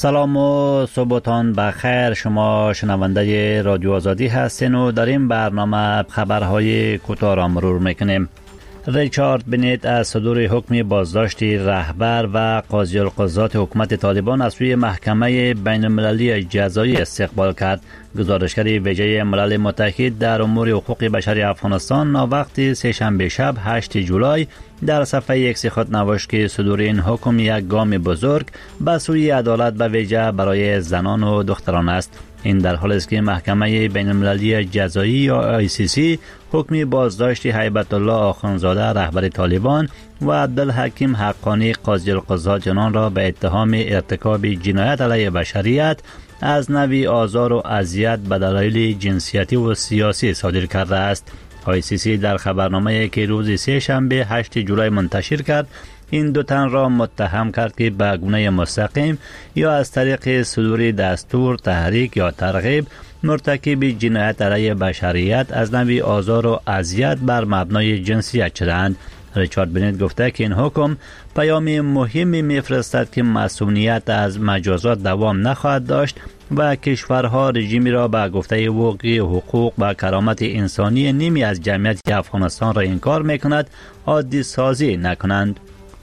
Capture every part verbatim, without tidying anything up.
سلام و صبحتان بخیر. شما شنونده رادیو آزادی هستین و در این برنامه خبرهای کوتاه را مرور میکنیم. ریچارد بنیت از صدور حکم بازداشت رهبر و قاضی القضات حکومت طالبان از سوی محکمه بین المللی جزایی استقبال کرد. گزارشگر ویژه ملل متحد در امور حقوق بشر افغانستان وقتی سه‌شنبه شب هشتم جولای در صفحه ایکس خود نوشت که صدور این حکم یک گام بزرگ به سوی عدالت به ویژه برای زنان و دختران است. این در حالی است که محکمه بین المللی جزایی یا آی سی سی حکم بازداشت هیبت الله آخوندزاده رهبر طالبان و عبدالحکیم حقانی قاضی القضات جنان را به اتهام ارتکاب جنایت علیه بشریت از نوع آزار و اذیت به دلایل جنسیتی و سیاسی صادر کرده است. آی سی سی در خبرنامه‌ای که روز سه شنبه هشتم جولای منتشر کرد این دو تن را متهم کرد که به گونه مستقیم یا از طریق صدور دستور، تحریک یا ترغیب مرتکب جنایت علیه بشریت از نوع آزار و اذیت بر مبنای جنسیت شدند. ریچارد بنیت گفته که این حکم پیام مهمی میفرستد که مسئولیت از مجازات دوام نخواهد داشت و کشورها رژیمی را به گفته وقوع حقوق و کرامت انسانی نیمی از جمعیت افغانستان را انکار میکند عادی سازی نکنند.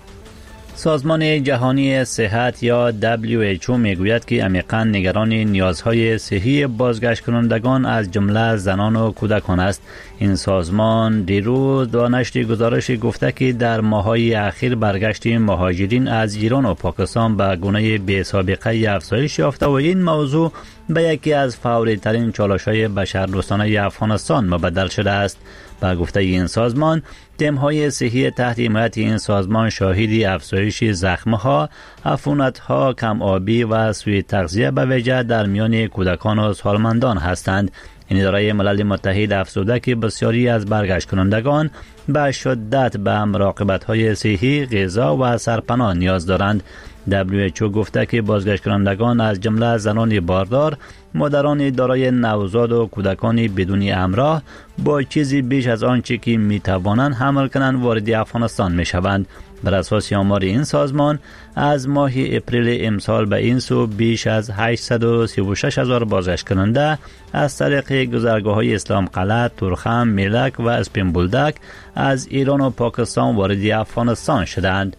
سازمان جهانی صحت یا دبلیو اچ او میگوید که عمیقاً نگران نیازهای صحی بازگشت کنندگان از جمله زنان و کودکان است. این سازمان دیروز با نشر گزارش گفته که در ماه‌های اخیر برگشت مهاجرین از ایران و پاکستان به گونه بی سابقه افزایش یافته و این موضوع به یکی از فوری ترین چالش‌های بشردوستانه افغانستان مبدل شده است. با گفته این سازمان، تیم‌های صحی تحت حمایت این سازمان شاهد افزایش زخم‌ها، عفونت‌ها، کم آبی و سوء تغذیه به ویژه در میان کودکان و سالمندان هستند. این اداره ملل متحد افزوده که بسیاری از برگشت کنندگان به شدت به مراقبت‌های صحی، غذا و سرپناه نیاز دارند. دبلیو اچ او گفته که بازگشت کنندگان از جمله زنان باردار، مادران دارای نوزاد و کودکان بدون همراه با چیزی بیش از آنچه که می توانند حمل کنند وارد افغانستان می شوند. بر اساس آمار این سازمان از ماه اپریل امسال به این سو بیش از هشتصد و سی و شش هزار بازگشت کننده از طریق گذرگاه‌های اسلام قلعه، تورخم، میلک و اسپین بولدک از ایران و پاکستان وارد افغانستان شدند.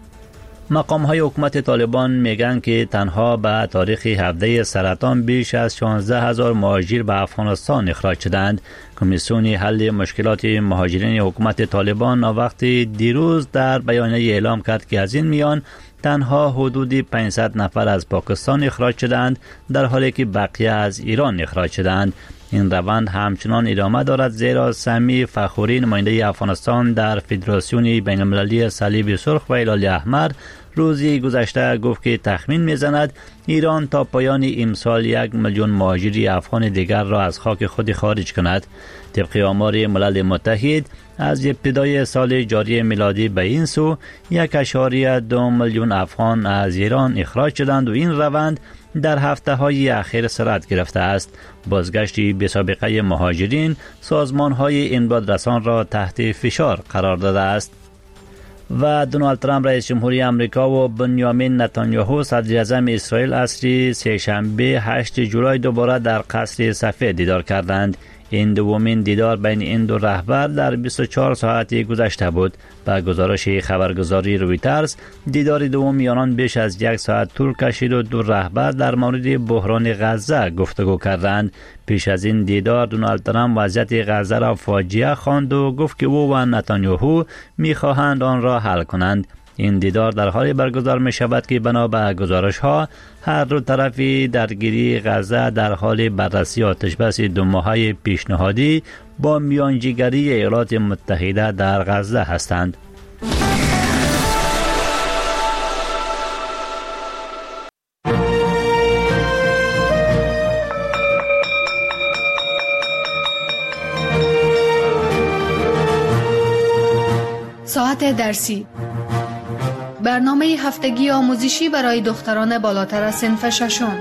مقام های حکومت طالبان میگن که تنها به تاریخ هفده سرطان بیش از شانزده هزار مهاجر به افغانستان اخراج شدند. کمیسیون حل مشکلات مهاجرین حکومت طالبان وقتی دیروز در بیانیه اعلام کرد که از این میان تنها حدود پانصد نفر از پاکستان اخراج شدند در حالی که بقیه از ایران اخراج شدند. این روند همچنان ادامه دارد زیرا سمی فخوری نماینده افغانستان در فدراسیون بین المللی صلیب سرخ و هلال احمر روزی گذشته گفت که تخمین میزند ایران تا پایان امسال یک میلیون مهاجر افغان دیگر را از خاک خود خارج کند. طبق آمار ملل متحد از ابتدای سال جاری میلادی به این سو یک اشاریه دو میلیون افغان از ایران اخراج شدند و این روند در هفته های اخیر سرعت گرفته است. بازگشت بی سابقه مهاجرین سازمان های امداد رسان را تحت فشار قرار داده است. و دونالد ترامپ رئیس جمهوری آمریکا و بنیامین نتانیاهو صدر اعظم اسرائیل عصر سه‌شنبه هشتم جولای دوباره در قصر سفید دیدار کردند. این دومین دیدار بین این دو رهبر در بیست و چهار ساعت گذشته بود. با گزارش خبرگزاری رویترز دیدار دوم میانان بیش از یک ساعت طول کشید و دو رهبر در مورد بحران غزه گفتگو کردند. پیش از این دیدار دونالد ترامپ وضعیت غزه را فاجعه خواند و گفت که او و نتانیاهو میخواهند آن را حل کنند. این دیدار در حالی برگزار می شود که بنا به گزارش ها هر دو طرف درگیری غزه در حال بررسی آتشبس دو ماهه پیشنهادی با میانجیگری ایالات متحده در غزه هستند. ساعت درسی، برنامه هفتگی آموزشی برای دختران بالاتر از صنف ششم.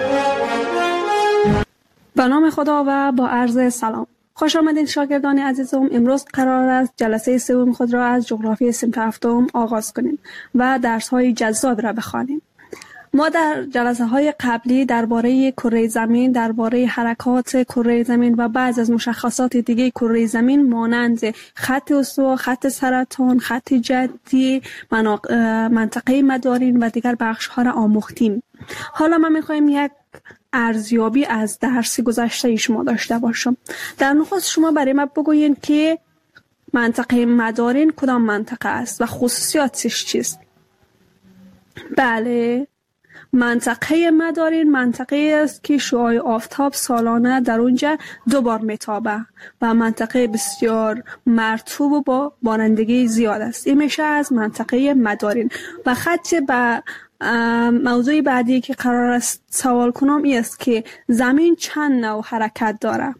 به نام خدا و با عرض سلام. خوش آمدین شاگردان عزیزم. امروز قرار است جلسه سوم خود را از جغرافی صنف هفتم آغاز کنیم و درس‌های جذاب را بخوانیم. ما در جلسه های قبلی درباره کره زمین، درباره حرکات کره زمین و بعض از مشخصات دیگه کره زمین مانند خط استوا، خط سرطان، خط جدی، منطقه مدارین و دیگر بخش ها را آموختیم. حالا ما میخوایم یک ارزیابی از درس گذشته شما داشته باشم. در نخست شما برای ما بگوین که منطقه مدارین کدام منطقه است و خصوصیاتش چیست؟ بله، منطقه مدارین منطقه است که شعاع آفتاب سالانه در اونجا دو بار میتابه و منطقه بسیار مرطوب و با بارندگی زیاد است. این میشه از منطقه مدارین. و خط به موضوع بعدی که قرار است سوال کنم این است که زمین چند نوع حرکت داره؟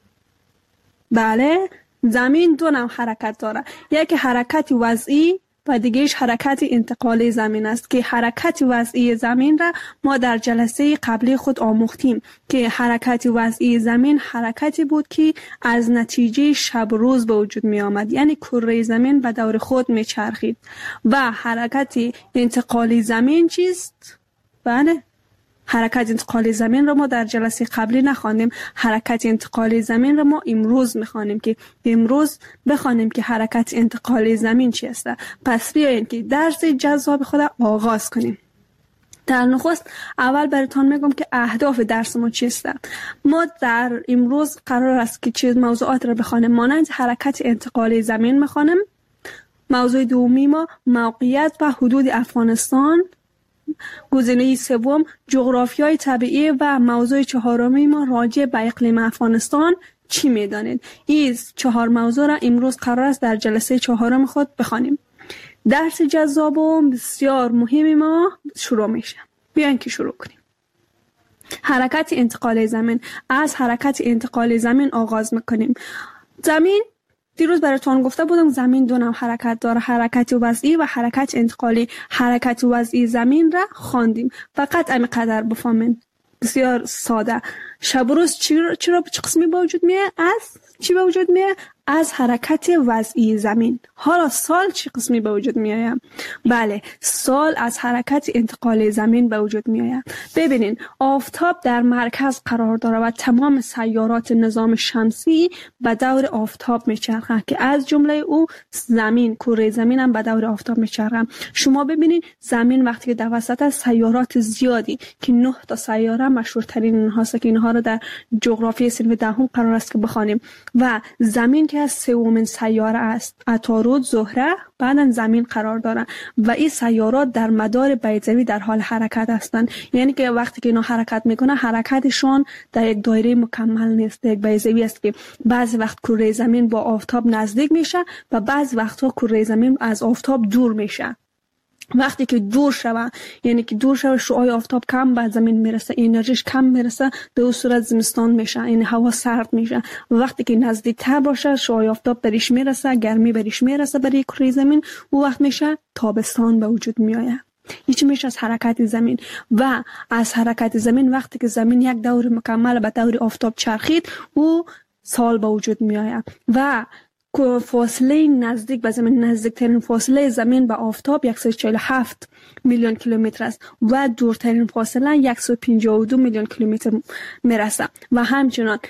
بله، زمین دو نوع حرکت داره. یکی حرکت وضعی و دیگهش حرکت انتقالی زمین است که حرکت وضعی زمین را ما در جلسه قبلی خود آموختیم که حرکت وضعی زمین حرکتی بود که از نتیجه شب روز به وجود می آمد، یعنی کره زمین به دور خود می چرخید. و حرکت انتقالی زمین چیست؟ بله، حرکت انتقالی زمین را ما در جلسه قبلی نخواندیم. حرکت انتقالی زمین را ما امروز میخوانیم که امروز بخوانیم که حرکت انتقالی زمین چی است. پس بیایید که درس جذاب خود آغاز کنیم. در نخست اول براتون میگم که اهداف درس ما چیست. ما در امروز قرار است که چیز موضوعات را بخوانیم مانند حرکت انتقالی زمین میخوانیم. موضوع دومی ما موقعیت و حدود افغانستان، گزینه سوم جغرافیای طبیعی و موضوع چهارمی ما راجع به اقلیم افغانستان چی میدانید. این چهار موضوع را امروز قرار است در جلسه چهارم خود بخوانیم. درس جذاب و بسیار مهمی ما شروع میشه. بیاین که شروع کنیم. حرکت انتقال زمین. از حرکت انتقال زمین آغاز میکنیم. زمین دیروز براتون گفته بودم زمین دو نوع حرکت داره، حرکت وضعی و حرکت انتقالی. حرکت وضعی زمین را خواندیم. فقط همین قدر بفهمین، بسیار ساده. شب و روز چرا چرا چه قسمی به وجود میاد؟ از چی به وجود میاد؟ از حرکت وضعی زمین. حالا سال چه قسمی به وجود میاد؟ بله، سال از حرکت انتقال زمین به وجود میاد. ببینین، آفتاب در مرکز قرار داره و تمام سیارات نظام شمسی به دور آفتاب میچرخند که از جمله او زمین، کره زمین هم به دور آفتاب میچرخند. شما ببینین زمین وقتی که در وسط از سیارات زیادی که نه تا سیاره مشهورترین اینهاست که اینها رو در جغرافی صنف دهم قرار است که بخوانیم و زمین که از سومین سیاره است. عطارد، زهره، بعدن زمین قرار دارن و این سیارات در مدار بیضوی در حال حرکت هستند. یعنی که وقتی که اینا حرکت میکنه حرکتشون در یک دایره مکمل نیست، یک بیضوی است که بعضی وقت کره زمین با آفتاب نزدیک میشه و بعضی وقتها کره زمین از آفتاب دور میشه. وقتی که دور شوه، یعنی که دور شوه، شعاع آفتاب کم به زمین میرسه، انرژیش کم میرسه، به اون صورت زمستان میشه، یعنی هوا سرد میشه. و وقتی که نزدیکتر باشه، شعاع آفتاب بهش میرسه، گرمی بهش میرسه برای کره زمین، اون وقت میشه تابستان به وجود میآید. هیچ میشه از حرکت زمین. و از حرکت زمین وقتی که زمین یک دور مکمل به دور آفتاب چرخید، او سال به وجود میآید. و فاصله نزدیک به زمین، نزدیکترین فاصله زمین به آفتاب صد و چهل و هفت میلیون کیلومتر است و دورترین فاصله صد و پنجاه و دو میلیون کیلومتر میرسه. و همچنان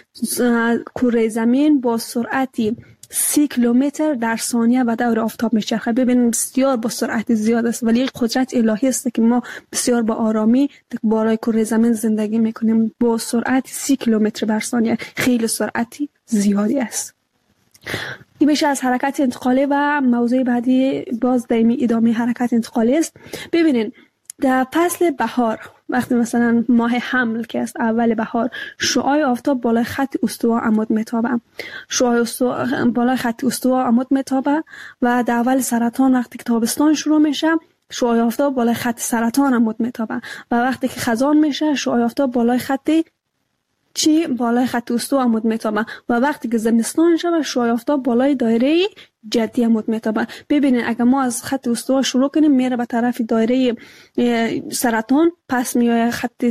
کره زمین با سرعتی سی کیلومتر در ثانیه به دور آفتاب میچرخه. ببینید بسیار با سرعت زیاد است، ولی یک قدرت الهی است که ما بسیار با آرامی بالای کره زمین زندگی میکنیم. با سرعت سی کیلومتر بر ثانیه، خیلی سرعتی زیادی است. این میشه از حرکت انتقالی. و موضوع بعدی باز دائمی ادامه حرکت انتقالی است. ببینین، در فصل بهار وقتی مثلا ماه حمل که است، اول بهار، شعاع آفتاب بالای خط استوا عمود میتابه. شعاع استوا بالای خط استوا عمود میتابه و در اول سرطان وقتی که تابستان شروع میشه، شعاع آفتاب بالای خط سرطان عمود میتابه و وقتی که خزان میشه، شعاع آفتاب بالای خط چی بالای خط استوا عمود میتابه و وقتی که زمستان شود، شعاع آفتاب بالای دایره جدی عمود میتابه. ببینید اگر ما از خط استوا شروع کنیم، میره به طرف دایره سرطان، پس میای خط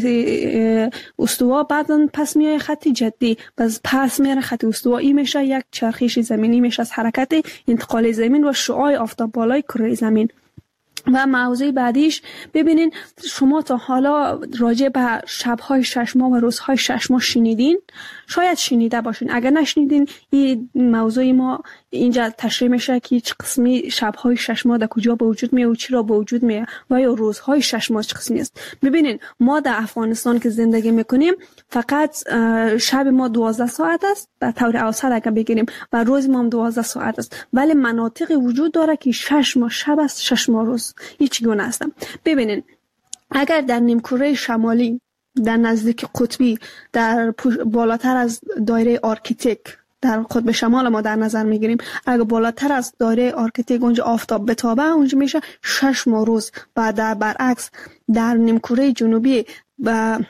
استوا، بعداً پس میای خط جدی، پس پس میره خط استوا. این میشه یک چرخش زمینی، میشه از حرکت انتقال زمین و شعاع آفتاب بالای کره زمین. و موضوع بعدیش ببینین شما تا حالا راجع به شب‌های شش ماه و روزهای شش ماه شنیدین؟ شاید شنیده باشین. اگر نشنیدین این موضوع ما اینجا تشریح میشه که چه قسمی شب‌های شش ماه در کجا به وجود میاد و چرا به وجود میاد و یا روزهای شش ماه چه قسمی است. ببینین ما در افغانستان که زندگی میکنیم فقط شب ما دوازده ساعت است به طور اوسط اگر بگیریم و روز ما هم دوازده ساعت است، ولی مناطقی وجود داره که شش ماه شب است شش ماه روز. هیچ گونه است. ببینین اگر در نیمکره شمالی در نزدیک قطبی در بالاتر از دایره آرکتیک در قطب شمال ما در نظر میگیریم، اگر بالاتر از دایره آرکتیک اونجا آفتاب بتابه اونجا میشه شش ماه روز. و در برعکس در نیمکره جنوبی و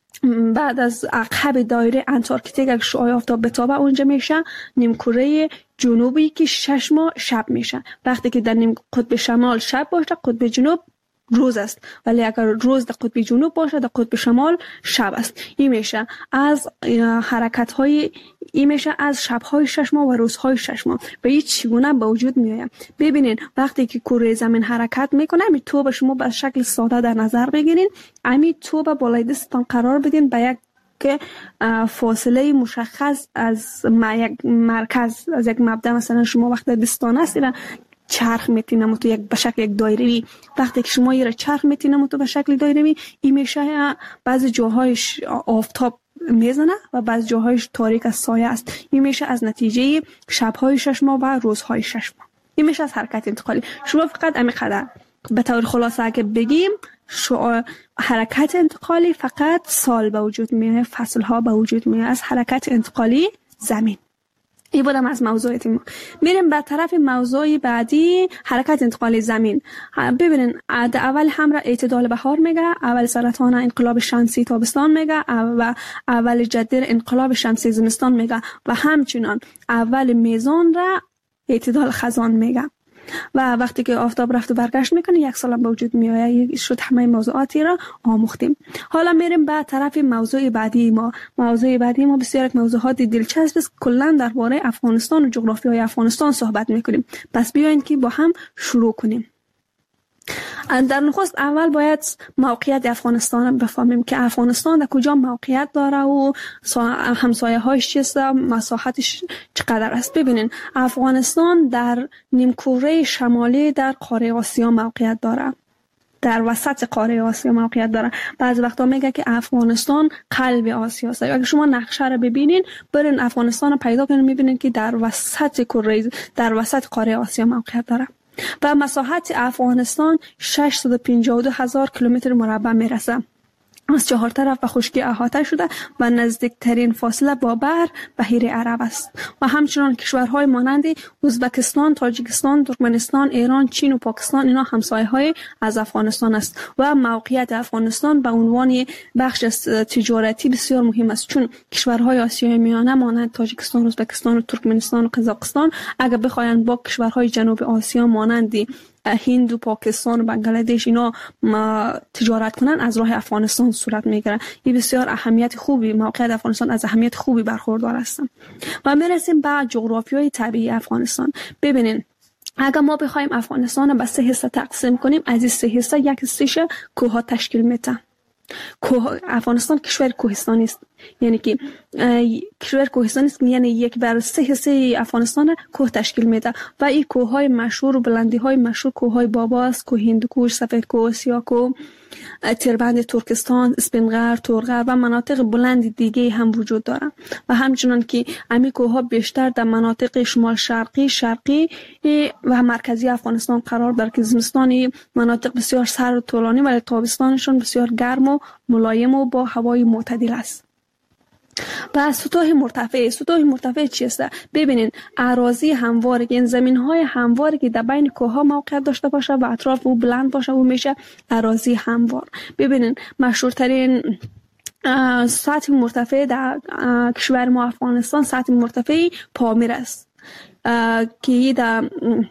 بعد از عقب دایره انتارکتیک اگر شعاع آفتاب بتابه اونجا میشه نیمکره جنوبی که شش ماه شب میشه. وقتی که در نیم قطب شمال شب باشه قطب جنوب روز است، ولی اگر روز در قطب جنوب باشه در قطب شمال شب است. این میشه از حرکت های این میشه از شب‌های شش ماه و روزهای شش ماه به این چگونه به وجود میآید. ببینین وقتی که کره زمین حرکت میکنه می تو به شما به شکل ساده در نظر بگیرین، امی تو به بالای دستتان قرار بدین به یک که فاصله مشخص از یک مرکز از یک مبدا. مثلا شما وقتی دستان است چرخ میتینم تو یک به شکل یک دایره‌ای، وقتی که شما یه چرخ میتینم تو به شکل دایره‌ای این میشه بعضی جاهایش آفتاب میزنه و بعضی جاهایش تاریک از سایه است. این میشه از نتیجه شب‌های شش ماه و روزهای شش ماه. این میشه از حرکت انتقالی. شما فقط همینقدر به طور خلاصه اگه بگیم شو حرکت انتقالی فقط سال به وجود میاد، فصل ها به وجود میاد از حرکت انتقالی زمین. این بودم از موضوعات ما. میریم به طرف موضوع بعدی، حرکت انتقالی زمین. ببینین اول هم را اعتدال بهار میگه، اول سرطان انقلاب شمسی تابستان میگه و اول جدیر انقلاب شمسی زمستان میگه و همچنان اول میزان را اعتدال خزان میگه. و وقتی که آفتاب رفت و برگشت میکنه یک سال به وجود میاد. شد همه موضوعاتی را آموختیم. حالا میریم به طرف موضوع بعدی ما. موضوع بعدی ما بسیار موضوعات دلچسب است. کلا درباره افغانستان و جغرافیای افغانستان صحبت میکنیم. پس بیاین که با هم شروع کنیم. در نخست اول باید موقعیت افغانستان بفهمیم که افغانستان در کجا موقعیت داره و همسایه هایش چیست، مساحتش چقدر است. ببینین افغانستان در نیمکره شمالی در قاره آسیا موقعیت داره، در وسط قاره آسیا موقعیت داره. بعضی وقتا میگه که افغانستان قلب آسیا است. اگه شما نقشه رو ببینین برین افغانستان رو پیدا کنین میبینین که در وسط کره در وسط قاره آسیا موقعیت داره و مساحت افغانستان ششصد و پنجاه و دو هزار کیلومتر مربع میرسه. از چهار طرف به خشکی احاطه شده و نزدیکترین فاصله با بحر بحیره عرب است و همچنان کشورهای مانند ازبکستان، تاجیکستان، ترکمنستان، ایران، چین و پاکستان اینا همسایه های از افغانستان است و موقعیت افغانستان به عنوان بخش تجارتی بسیار مهم است، چون کشورهای آسیای میانه مانند تاجیکستان، ازبکستان و ترکمنستان و قزاقستان اگر بخواین با کشورهای جنوب آسیا مانند هند و پاکستان و بنگلادش اینا تجارت کنن از راه افغانستان صورت میگیره. این بسیار اهمیت خوبی، موقعیت افغانستان از اهمیت خوبی برخوردار است. و میرسیم به جغرافیای طبیعی افغانستان. ببینین اگر ما بخوایم افغانستان به سه حصه تقسیم کنیم، از این سه حصه یک حصهش کوه تشکیل میده. کوه افغانستان کشور کوهستانی است، یعنی که کشور کوهستانی است، یعنی یک بر سه حصه افغانستان کوه تشکیل میده و این کوههای مشهور و بلندی های مشهور کوههای بابا است، کوه هندوکش، سفید کوه، سیاه کوه، تیربند ترکستان، اسپینغر، تورغر و مناطق بلند دیگه هم وجود داره و همچنان که امی کوهها بیشتر در مناطق شمال شرقی، شرقی و مرکزی افغانستان قرار داره که زمستانی مناطق بسیار سرد و طولانی ولی تابستانشون بسیار گرم و ملایم و با هوای معتدل است. و سطوح مرتفع، سطوح مرتفع چیست؟ ببینین اراضی همواره، این زمین های همواره که در بین کوه ها موقعیت داشته باشه و اطراف او بلند باشه و میشه اراضی هموار. ببینین مشهورترین سطح مرتفع در کشور ما افغانستان سطح مرتفع پامیر است که در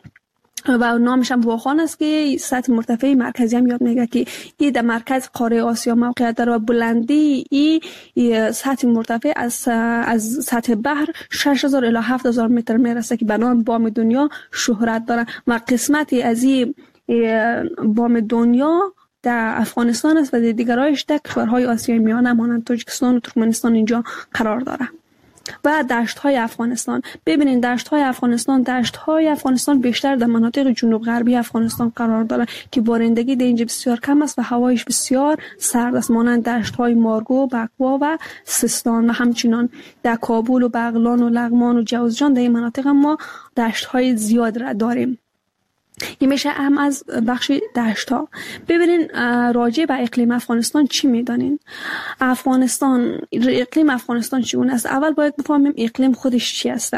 و نامش هم واخان است که سطح مرتفع مرکزی هم یاد میگه که این در مرکز قاره آسیا موقعیت داره و بلندی این سطح مرتفع از از سطح بحر شش هزار الی هفت هزار متر میرسه که به نام بام دنیا شهرت داره و قسمتی از این بام دنیا در افغانستان است و در دیگرایش در کشورهای آسیای میانه مانند تاجیکستان و ترکمنستان اینجا قرار داره. و دشت های افغانستان، ببینید دشت های افغانستان دشت های افغانستان بیشتر در مناطق جنوب غربی افغانستان قرار داره که بارندگی در اینجا بسیار کم است و هوایش بسیار سرد است، مانند دشت های مارگو، بکوا و سیستان. و همچنین در کابل و بغلان و لغمان و جوزجان در این مناطق ما دشت های زیاد را داریم. این میشه هم از بخش دشت ها. ببینین راجع به اقلیم افغانستان چی میدانین؟ افغانستان، اقلیم افغانستان چگونه است؟ اول باید بفهمیم اقلیم خودش چی است.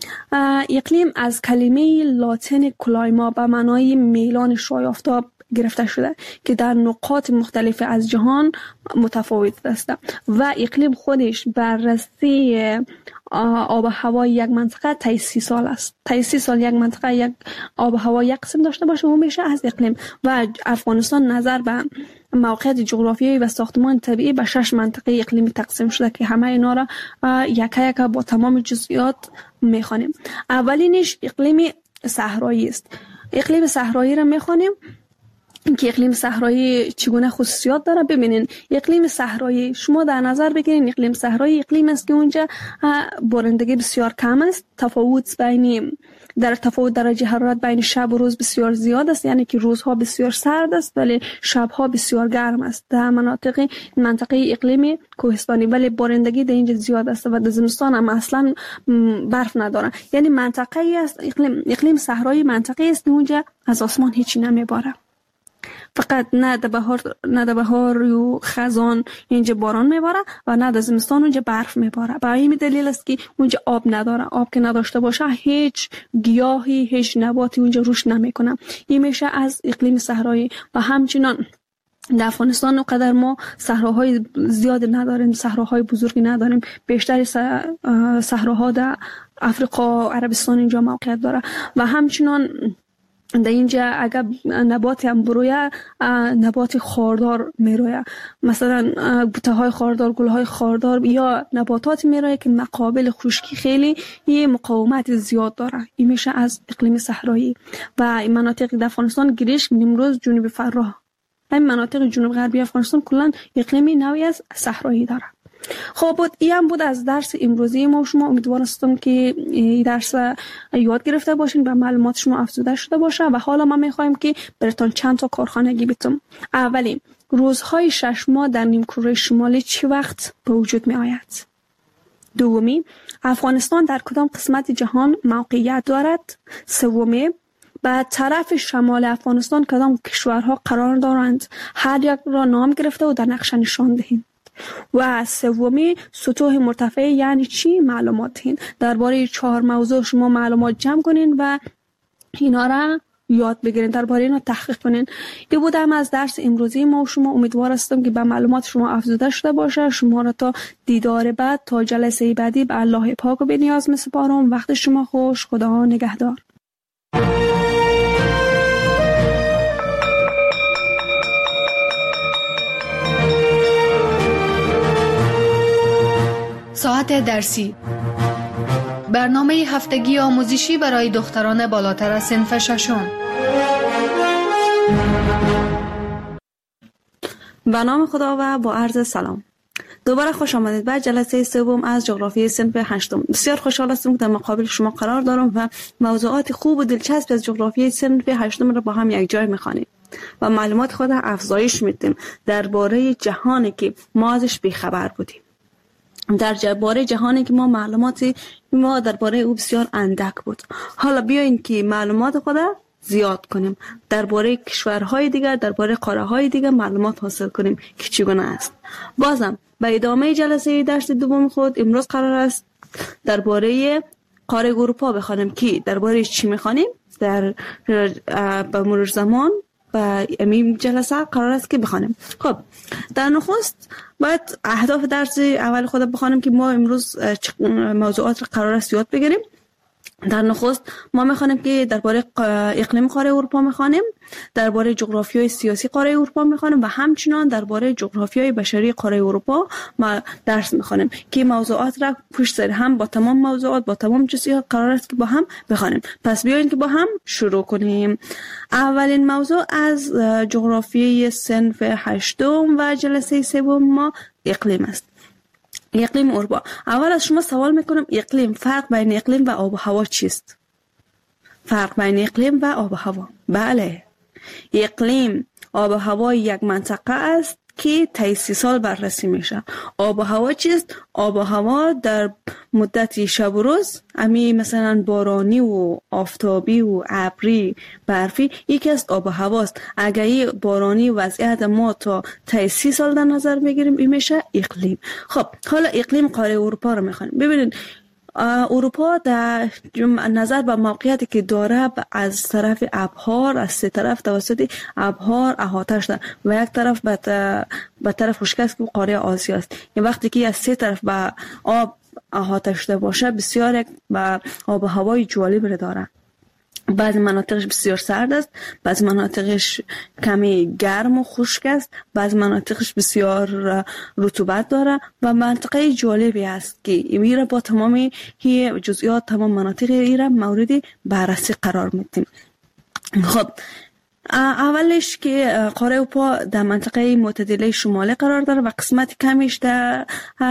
اقلیم از کلمه لاتین کلایما به معنای میلان شعاع آفتاب گرفته شده که در نقاط مختلف از جهان متفاوت است و اقلیم خودش بررسی آب و هوای یک منطقه تا سی سال است. تا سی سال یک منطقه یک آب و هوا یک قسم داشته باشه و میشه از اقلیم. و افغانستان نظر به موقعیت جغرافیایی و ساختمان طبیعی به شش منطقه اقلیمی تقسیم شده که همه اینا را یک یک با تمام جزئیات میخوانیم. اولینش اقلیم صحرایی است. اقلیم صحرایی را میخوانیم که اقلیم صحرایی چگونه خصوصیات داره. ببینین اقلیم صحرایی شما در نظر بگیرین، اقلیم صحرایی اقلیم است که اونجا بارندگی بسیار کم است، تفاوت بین در تفاوت درجه حرارت بین شب و روز بسیار زیاد است، یعنی که روزها بسیار سرد است ولی شبها بسیار گرم است. در مناطق منطقه اقلیم کوهستانی ولی بارندگی در اینجا زیاد است و در زمستان هم اصلا برف نداره. یعنی منطقه است اقلیم اقلیم صحرایی منطقه است که اونجا از آسمان هیچی نمیباره، فقط نه در بهار نه در بهار و خزان اینجا باران میباره و نه در زمستان اونجا برف میباره. به این دلیل است که اونجا آب نداره. آب که نداشته باشه هیچ گیاهی هیچ نباتی اونجا رشد نمیکنه. این میشه از اقلیم صحرایی. و همچنان در افغانستان اونقدر ما صحراهای زیاد نداریم، صحراهای بزرگی نداریم. بیشتر صحراها در افریقا و عربستان اینجا موقعیت داره. و همچنان در اینجا اگر نبات هم برویه نبات خاردار میرویه، مثلا بوته های خاردار، گل های خاردار یا نباتات میرویه که مقابل خشکی خیلی یه مقاومت زیاد داره. این میشه از اقلیم صحرایی. و این مناطق در افغانستان گریشک، نیمروز، جنوب فراه، این مناطق جنوب غربی افغانستان کلا اقلیمی نوعی از صحرایی داره. خب بود این هم بود از درس امروزی ما. شما امیدوارم که این درس یاد گرفته باشین و معلومات شما افزوده شده باشه. و حالا ما میخوایم که براتون چند تا کارخانگی بتم. اولی، روزهای شش ماه در نیمکره شمالی چه وقت به وجود می آید؟ دومی، افغانستان در کدام قسمت جهان موقعیت دارد؟ سومی، به طرف شمال افغانستان کدام کشورها قرار دارند؟ هر یک را نام گرفته و در نقشه نشان دهید. و سومی، سطوح مرتفع یعنی چی؟ معلومات دهید. درباره چهار موضوع شما معلومات جمع کنین و اینا را یاد بگیرین، درباره اینا تحقیق کنین. این بود هم از درس امروزی ما. شما امیدوار هستم که به معلومات شما افزوده شده باشه. شما را تا دیدار بعد، تا جلسه بعدی به الله پاک و به نیاز میسپارم. وقت شما خوش. خدا نگهدار. ساعت درسی، برنامه هفتگی آموزشی برای دختران بالاتر از صنف ششم. به نام خدا و با عرض سلام. دوباره خوش آمدید به جلسه سوم از جغرافیای صنف هشتم. بسیار خوشحال هستم که در مقابل شما قرار دارم و موضوعات خوب و دلچسب از جغرافیای صنف هشتم را با هم یک جای می‌خوانیم و معلومات خود افزایش میدیم درباره جهانی که ما ازش بی‌خبر بودیم. در درباره جهانی که ما معلوماتی ما درباره او بسیار اندک بود. حالا بیاین که معلومات خود زیاد کنیم، درباره کشورهای دیگر، درباره قاره‌های دیگر معلومات حاصل کنیم که چگونه است. بازم به ادامه جلسه درس دوم خود امروز قرار است درباره قاره اروپا بخوانیم که درباره چی می‌خوانیم در به مرور زمان و امیم جلسه قرار است که بخوانیم. خب در نخست باید اهداف درس اول خود بخوانیم که ما امروز موضوعات را قرار است یاد بگیریم. در نخست ما میخوانیم که درباره اقلیم قاره اروپا میخوانیم، درباره جغرافیای سیاسی قاره اروپا میخوانیم و همچنان درباره جغرافیای بشری قاره اروپا ما درس میخوانیم که موضوعات را پشت سر هم با تمام موضوعات با تمام جزئیات قرار است که با هم بخوانیم. پس بیاین که با هم شروع کنیم. اولین موضوع از جغرافیای صنف هشتم و جلسه سوم ما اقلیم است. اقلیم اروپا. اول از شما سوال میکنم اقلیم، فرق بین اقلیم و آب و هوا چیست؟ فرق بین اقلیم و آب و هوا. بله، اقلیم آب و هوا یک منطقه است که طی سی سال بررسی میشه. آب و هوا چیست؟ آب و هوا در مدت شب و روز، امی مثلا بارانی و آفتابی و ابری برفی یکی از آب و هواست. اگر این بارانی وضعیت ما تا طی سی سال در نظر بگیریم این میشه اقلیم. خب حالا اقلیم قاره اروپا رو میخوانیم. ببینید اروپا در نظر به موقعیتی که داره از طرف ابحار، از سه طرف توسط ابحار احاطه شده و یک طرف به طرف خشک است که قاره آسیا است. این وقتی که از سه طرف به آب احاطه شده باشه بسیار یک به آب و هوای جالب داره. بعضی مناطقش بسیار سرد است، بعضی مناطقش کمی گرم و خشک است، بعضی مناطقش بسیار رطوبت داره و منطقه جالبی است که میره با تمام جزئیات تمام مناطق ایرا مورد بررسی قرار میدیم. خب اولش که قاره اروپا در منطقه معتدله شمالی قرار داره و قسمت کمیش در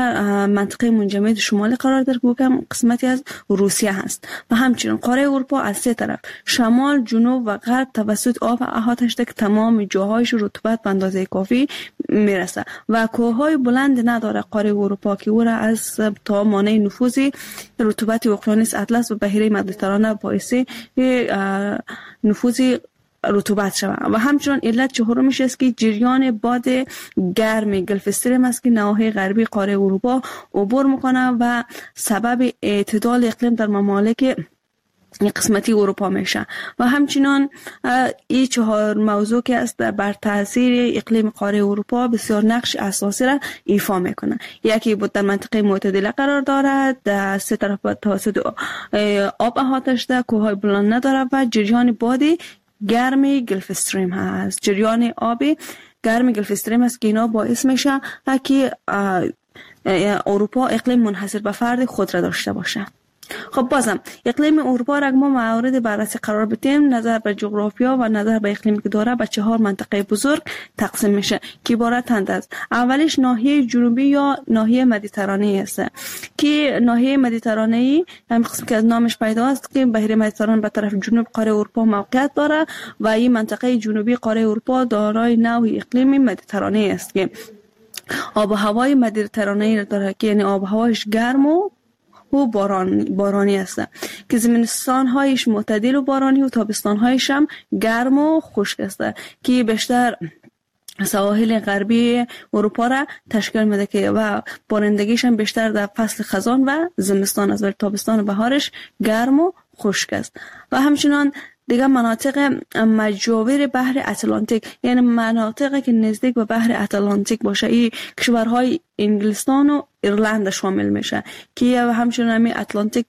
منطقه منجمد شمالی قرار داره که کم قسمتی از روسیه هست. و همچنین قاره اروپا از سه طرف شمال، جنوب و غرب توسط آب احاطه شده که تمام جاهایش رطوبت به اندازه کافی میرسه و کوههای بلند نداره قاره اروپا که او را از تا مانع نفوذ رطوبت اقیانوس اطلس و بحیره مدیترانه باعث نفوذ رطوبت شود. و همچنان علت چهارمش است که جریان باد گرم گلف استریم است که نواحی غربی قاره اروپا عبور میکنه و سبب اعتدال اقلیم در ممالک این قسمتی اروپا میشه. و همچنان این چهار موضوع که است بر تاثیر اقلیم قاره اروپا بسیار نقش اساسی را ایفا میکنه. یکی بود در منطقه معتدله قرار دارد، در سه طرف توسط آب احاطه شده، کوههای بلند نداره و جریان باد گرم گلف استریم هست. جریان آبی گرم گلف استریم است که اینا باعث میشه که اروپا اقلیم منحصر به فرد خود را داشته باشه. خب بازم اقلیم اروپا را ما مورد بررسی قرار بدیم. نظر به جغرافیا و نظر به اقلیمی که داره به چهار منطقه بزرگ تقسیم میشه که عبارتند از اولیش ناحیه جنوبی یا ناحیه مدیترانه است که ناحیه مدیترانه هم قسم که از نامش پیداست که بحیره مدیترانه به طرف جنوب قاره اروپا موقعیت داره و این منطقه جنوبی قاره اروپا دارای نوع اقلیم مدیترانه است که آب و هوای مدیترانه داره که یعنی آب و هوایش گرم و و باران بارانی است که زمستان هایش معتدل و بارانی و تابستان هایش هم گرم و خشک است که بیشتر سواحل غربی اروپا را تشکیل میده که و بارندگیش هم بیشتر در فصل خزان و زمستان است و تابستان و بهارش گرم و خشک است. و همچنان دیگه مناطق مجاور بحر اتلانتیک یعنی مناطقی که نزدیک به بحر اتلانتیک باشه، این کشورهای انگلستان و ایرلند شامل میشه که همچنین همین اتلانتیک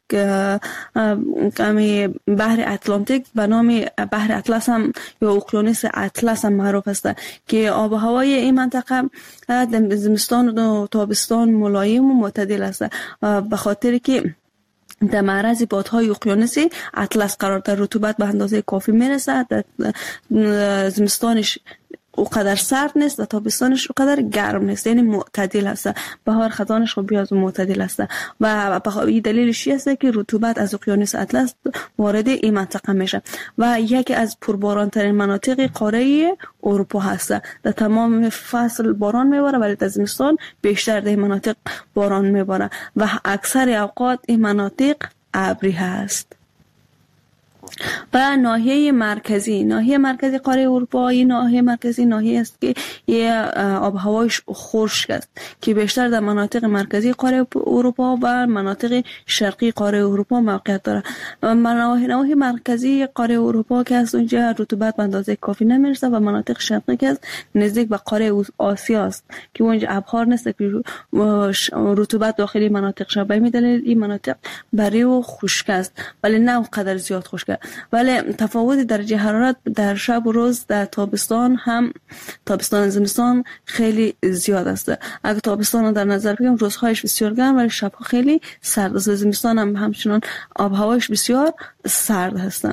همین بحر اتلانتیک به نام بحر اطلس هم یا اقیانوس اطلس هم معروف است که آب و هوای این منطقه در زمستان و تابستان ملایم و معتدل است به خاطر که در معرض بادهای اقیانوسی اطلس قرار دارد. رطوبت به اندازه کافی میرسه، در زمستانش اونقدر سرد نیست و تابستانش اونقدر گرم نیست، یعنی معتدل است. بهار خزانش خب بیاز معتدل است و این دلیلش است که رطوبت از اقیانوس اطلس وارد این منطقه میشه و یکی از پرباران ترین مناطق قاره اروپا هست. در تمام فصل باران میباره ولی در زمستان بیشتر در مناطق باران میباره و اکثر اوقات این مناطق ابری هست. و ناحیه مرکزی ناحیه مرکزی قاره اروپا، این ناحیه مرکزی ناحیه است که آب و هوایش خشک است که بیشتر در مناطق مرکزی قاره اروپا و مناطق شرقی قاره اروپا موقعیت دارد. ناحیه مرکزی قاره اروپا که از اونجا رطوبت به اندازه کافی نمیرسه و مناطق شرقی که است نزدیک به قاره آسیا است که اونجا ابخار نیست که رطوبت داخلی مناطق شبه میدلیل این مناطق بری و خشک است ولی نه اونقدر زیاد خشک است. ولی تفاوت درجه حرارت در شب و روز در تابستان هم تابستان زمستان خیلی زیاد است. اگه تابستان رو در نظر بگیریم روزهایش بسیار گرم ولی شبها خیلی سرد است. زمستان هم همچنان آب هوایش بسیار سرد هستند.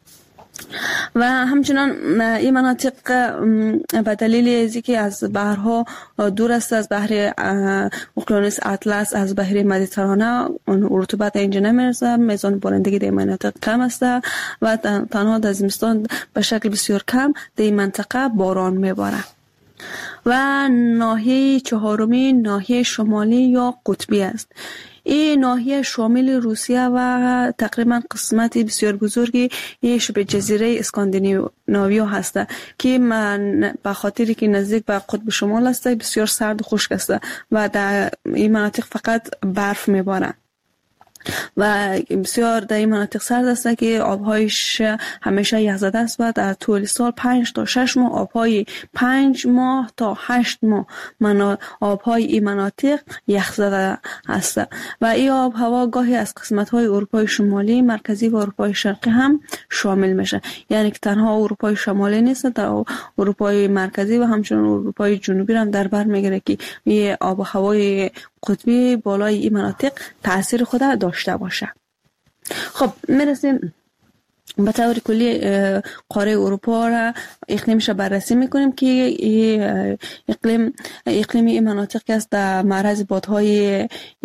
و همچنان این مناطق به دلیل از اینکه از بحرها دور است، از بحر اقیانوس اطلس، از بحر مدیترانه، رطوبت اینجا نمیرسه، میزان بارندگی در مناطق کم است و تنها در زمستان به شکل بسیار کم در این منطقه باران میباره. و ناحیه چهارمی ناحیه شمالی یا قطبی است. این ناحیه شامل روسیه و تقریبا قسمت بسیار بزرگی شبه جزیره اسکاندیناویا هست که من به خاطری که نزدیک به قطب شمال است بسیار سرد و خشک است و در این مناطق فقط برف میباره و بسیار در این مناطق سرد است که آبهایش همیشه یخزده است و در طول سال پنج تا شش ماه آبهای پنج ماه تا هشت ماه من آبهای این مناطق یخزده است و این آب هوا گاهی از قسمت‌های اروپای شمالی، مرکزی و اروپای شرقی هم شامل میشه. یعنی که تنها اروپای شمالی نیست، در اروپای مرکزی و همچنین اروپای جنوبی هم در بر میگیره که این آب و هوای قطبی بالای این مناطق تأثیر خود داشته باشه. خب میرسیم به طور کلی قاره اروپا را اقلیمش را بررسی میکنیم که اقلیم اقلیم این مناطق است در معرض بادهای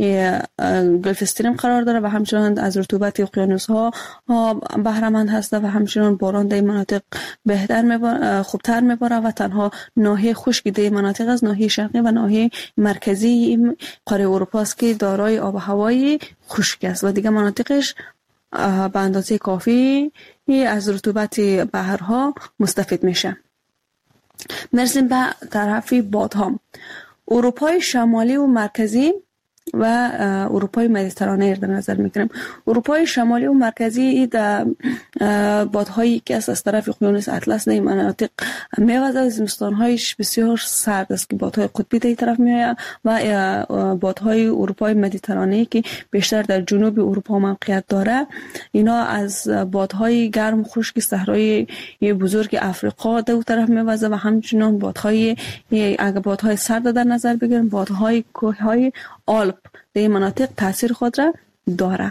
گلف استریم قرار داره و همچنان از رطوبت اقیانوس ها بهره مند هست و همچنان باران در این مناطق بهتر میباره، خوبتر میباره و تنها ناحیه خشکی در این مناطق است ناحیه شرقی و ناحیه مرکزی قاره اروپا است که دارای آب و هوای خشک است و دیگه مناطقش به اندازه کافی از رطوبت بحرها مستفید میشه. مرسیم به طرف بادها. اروپای شمالی و مرکزی و اروپای مدیترانه در نظر میگیریم. اروپای شمالی و مرکزی در بادهایی که از طرف اقیانوس اطلس در مناطق میوزه، زمستانهایش بسیار سرد است که بادهای قطبی در طرف میآید و بادهای اروپای مدیترانه که بیشتر در جنوب اروپا موقعیت داره اینا از بادهای گرم خشک صحرای بزرگ افریقا در طرف میوزه و همچنین بادهای اگه بادهای سرد در نظر بگیریم بادهای کوههای آلپ در این مناطق تاثیر خود را داره.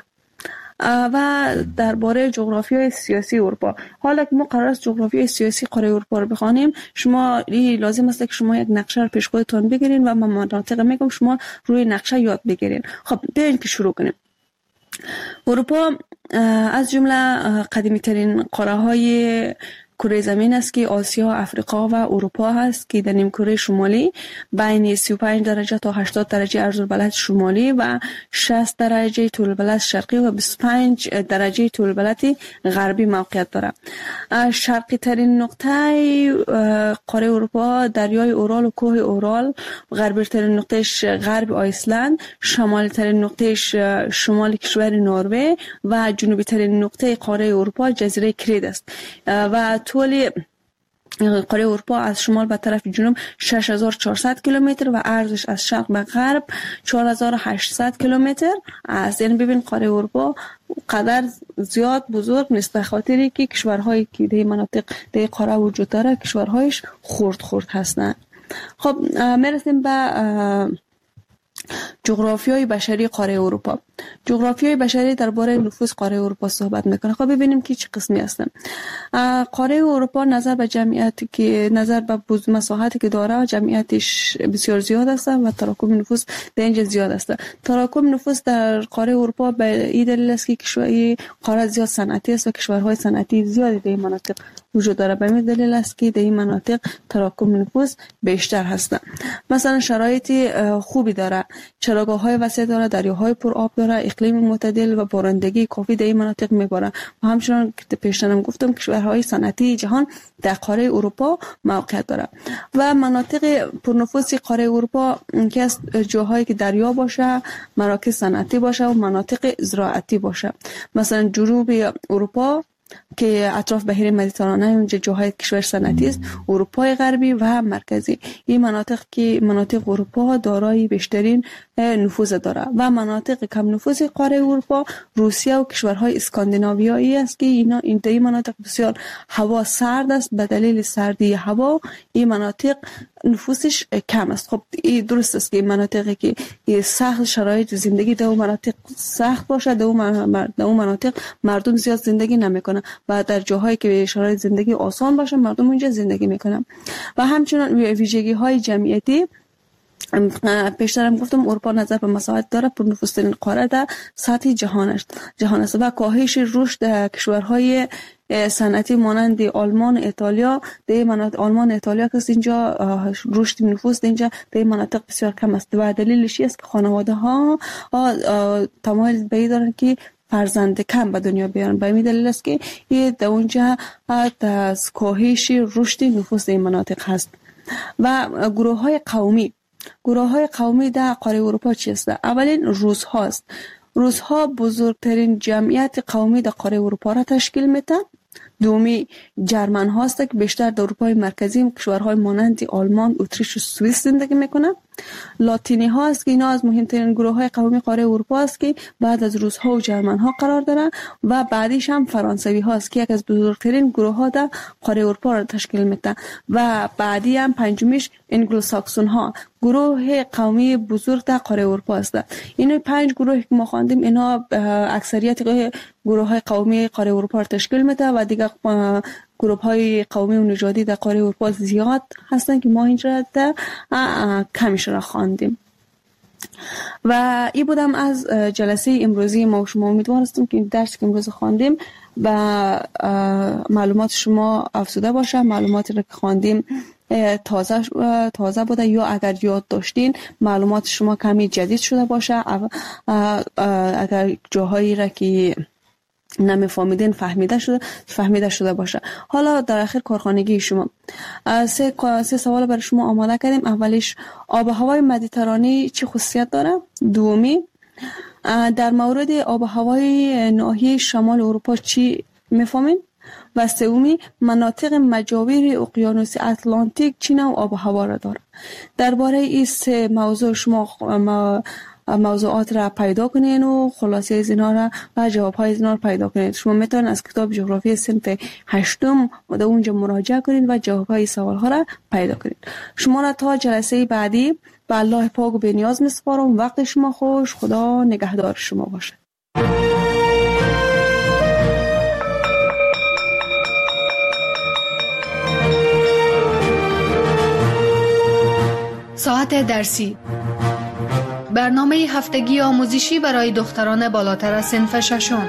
و درباره جغرافیای سیاسی اروپا، حالا که ما قرار است جغرافیای سیاسی قاره اروپا رو بخوانیم، شما لازم است که شما یک نقشه رو پیش خودتون بگیرین و من مناطق میگم شما روی نقشه یاد بگیرین. خب بیاین که شروع کنیم. اروپا از جمله قدیمی ترین قاره های کره زمین است که آسیا، افریقا و اروپا هست که در نیمکره شمالی بین سی و پنج درجه تا هشتاد درجه عرض البلد شمالی و شصت درجه طول البلد شرقی و بیست و پنج درجه طول البلد غربی موقعیت دارد. شرقی ترین نقطه قاره اروپا دریای اورال و کوه اورال، غربی ترین نقطهش غرب آیسلند، شمالی ترین نقطهش شمال کشور نروژ و جنوبی ترین نقطه قاره اروپا جزیره کرید است و طول قاره اروپا از شمال به طرف جنوب شش هزار و چهارصد کیلومتر و عرضش از شرق به غرب چهار هزار و هشتصد کیلومتر است. یعنی ببین قاره اروپا قدر زیاد بزرگ نیست به خاطری که کشورهایی که در مناطق در قاره وجود داره کشورهایش خرد خرد هستند. خب میرسیم به جغرافیای بشری قاره اروپا. جغرافیای بشری درباره نفوس قاره اروپا صحبت میکنه. خب ببینیم که چه قسمی هستن. قاره اروپا نظر به جمعیتی که نظر به مساحتی که داره جمعیتش بسیار زیاد است و تراکم نفوس در اینجا زیاد است. تراکم نفوس در قاره اروپا به این دلیل است که کشورهای قاره زیاد صنعتی است و کشورهای صنعتی زیادی در این مناطق وجود داره. به این دلیل است که در این مناطق تراکم نفوس بیشتر هست. مثلا شرایط خوبی داره، چراگاه‌های وسیع داره، دریاهای پر آب داره داره، اقلیم معتدل و بارندگی کافی در این مناطق میباره و همچنان که پیشترم گفتم کشورهای صنعتی جهان در قاره اروپا موقعیت داره و مناطق پرنفوذ قاره اروپا که از جاهایی که دریا باشه، مراکز صنعتی باشه و مناطق زراعتی باشه. مثلا جنوب اروپا که اطراف بحیر مدیترانه اونجا جاهای کشور صنعتی است، اروپای غربی و مرکزی، این مناطق که مناطق اروپا دارای بیشترین نفوذ داره و مناطق کم نفوذ قاره اروپا روسیه و کشورهای اسکاندیناویایی است که اینا این این مناطق بسیار هوا سرد است. به دلیل سردی هوا این مناطق نفوسش کم است. خب این درست است که این مناطقی که سخت شرایط زندگی در اون مناطق سخت باشه، در اون مناطق مردم زیاد زندگی نمیکنن و در جاهایی که شرایط زندگی آسان باشه مردم اونجا زندگی میکنن. و همچنین ویژگی های جمعیتی پیشترم گفتم اروپا نظر به مساحت داره، پرنفوذترین قاره در سطح جهان است جهان است و کاهش رشد کشورهای صنعتی مانند آلمان، ایتالیا، در مناطق آلمان، ایتالیا که اینجا رشد نفوذ اینجا در مناطق بسیار کم است و دلیلش است که خانواده ها تمایل به این دارن که فرزند کم به دنیا بیارن. به این دلیل است که این در اونجا از کاهش رشد نفوذ این مناطق هست. و گروه های قومی گروه های قومی در قاره اروپا چیست؟ اولین روس هاست. روس ها بزرگترین جمعیت قومی در قاره اروپا را تشکیل میده. دومی جرمن هاست که بیشتر در اروپای مرکزی کشورهای مانند آلمان، اتریش و سوئیس زندگی میکنند. لاتینی ها است که اینا از مهمترین گروه های قومی قاره اروپا است که بعد از روس ها و جرمن ها قرار دارند و بعدیش هم فرانسوی ها است که یک از بزرگترین گروه ها در قاره اروپا را تشکیل میده و بعدی هم پنجمیش انگلو ساکسون ها، گروه قومی بزرگ در قاره اروپا است. این پنج گروه که ما خواندیم اینا اکثریت گروه های قومی قاره اروپا را تشکیل میده و دیگه گروه های قومی و نژادی در قاره اروپا زیاد هستند که ما اینجا در کمیش را خواندیم. و این بودم از جلسه امروزی ما و شما. امیدوار هستم که این درس که امروز خواندیم و معلومات شما افزوده باشه، معلوماتی را که خواندیم تازه تازه بوده یا اگر یاد داشتین معلومات شما کمی جدید شده باشه، اگر جاهایی را که نمیفهمیدین فهمیده شده فهمیده شده باشه. حالا در آخر کارخانگی شما سه سه سوال برای شما آماده کردیم. اولیش آب و هوای مدیترانه چه خصوصیت داره؟ دومی در مورد آب و هوای ناحیه شمال اروپا چی میفهمین؟ و سومی مناطق مجاور اقیانوس اتلانتیک چه نوع آب و هوا را داره؟ درباره این سه موضوع شما موضوعات را پیدا کنین و خلاصه از اینا را و جواب های از اینا را پیدا کنین. شما میتونید از کتاب جغرافی صنف هشتم در اونجا مراجعه کنین و جواب های سوال ها را پیدا کنین. شما را تا جلسه بعدی به الله پاک و بی‌نیاز میسپارم. وقت شما خوش. خدا نگهدار شما باشه. ساعت درسی، برنامه هفتگی آموزشی برای دختران بالاتر از صنف ششم.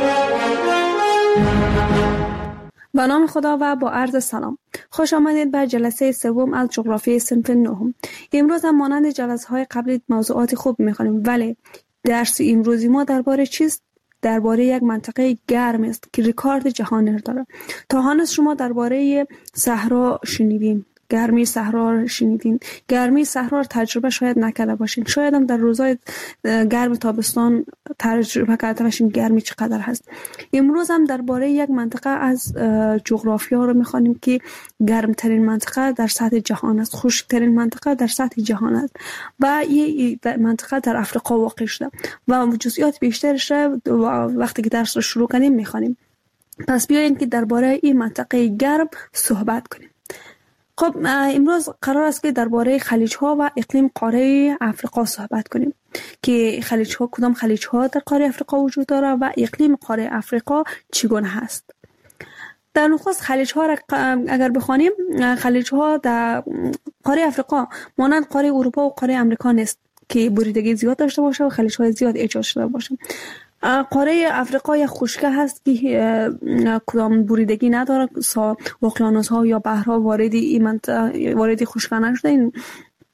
به نام خدا و با عرض سلام. خوش آمدید به جلسه سوم از جغرافی صنف نهم. امروز هم مانند جلسه های قبلی موضوعات خوب می‌خوانیم، ولی درس امروزی ما درباره چیست؟ درباره یک منطقه گرم است که رکورد جهانی داره. تا هنوز شما درباره صحرا شنیدین، گرمی صحرا رو شنیدین. گرمی صحرا رو تجربه شاید نکرده باشین، شاید هم در روزهای گرم تابستان تجربه کرده باشین گرمی چقدر هست. امروز هم درباره یک منطقه از جغرافیا رو میخوانیم که گرمترین منطقه در سطح جهان است، خشکترین منطقه در سطح جهان است و این منطقه در افریقا واقع شده و جزئیات بیشترش وقتی که درس رو شروع کنیم میخوانیم. پس بیاین که درباره این منطقه گرم صحبت کنیم. خب امروز قرار است که درباره خلیج‌ها و اقلیم قاره افریقا صحبت کنیم که خلیج‌ها کدام خلیج‌ها در قاره افریقا وجود داره و اقلیم قاره افریقا چگونه هست. در نخست خلیج‌ها را اگر بخوانیم، خلیج‌ها در قاره افریقا مانند قاره اروپا و قاره امریکا نیست که بریدگی زیاد داشته باشه و خلیج‌های زیاد ایجاد شده باشه. قاره افریقا یک خشکه هست که کدام بریدگی نداره، اقیانوس ها یا بحرها واردی این منطقه واردی خشکه نشده. این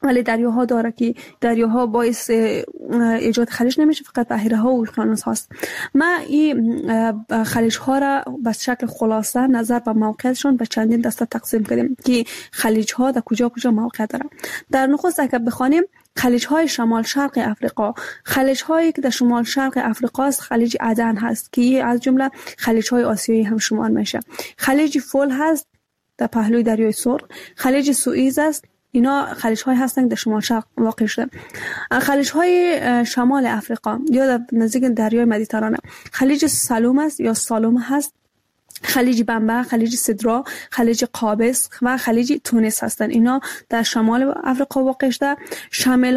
ولی دریاها داره که دریاها باعث ایجاد خلیج نمیشه، فقط بحیره ها و اقیانوس هاست. من این خلیج ها را به شکل خلاصه نظر به موقعیتشون به چندین دسته تقسیم کردیم که خلیج ها در کجا کجا موقع داره. در نخست اگر بخوانیم خلیج های شمال شرق افریقا، خلیج هایی که در شمال شرق افریقا است خلیج عدن هست که از جمله خلیج های آسیایی هم شمار میشه. خلیج فول هست در پهلوی دریای سرخ، خلیج سوئیز است. اینا خلیج های هستند در شمال شرق واقع شده. خلیج های شمال افریقا یا در نزدیک دریای مدیترانه خلیج سالوم است یا سالوم هست، خلیج بمبا، خلیج سدرا، خلیج قابس و خلیج تونس هستند. اینا در شمال افریقا واقع شده. شامل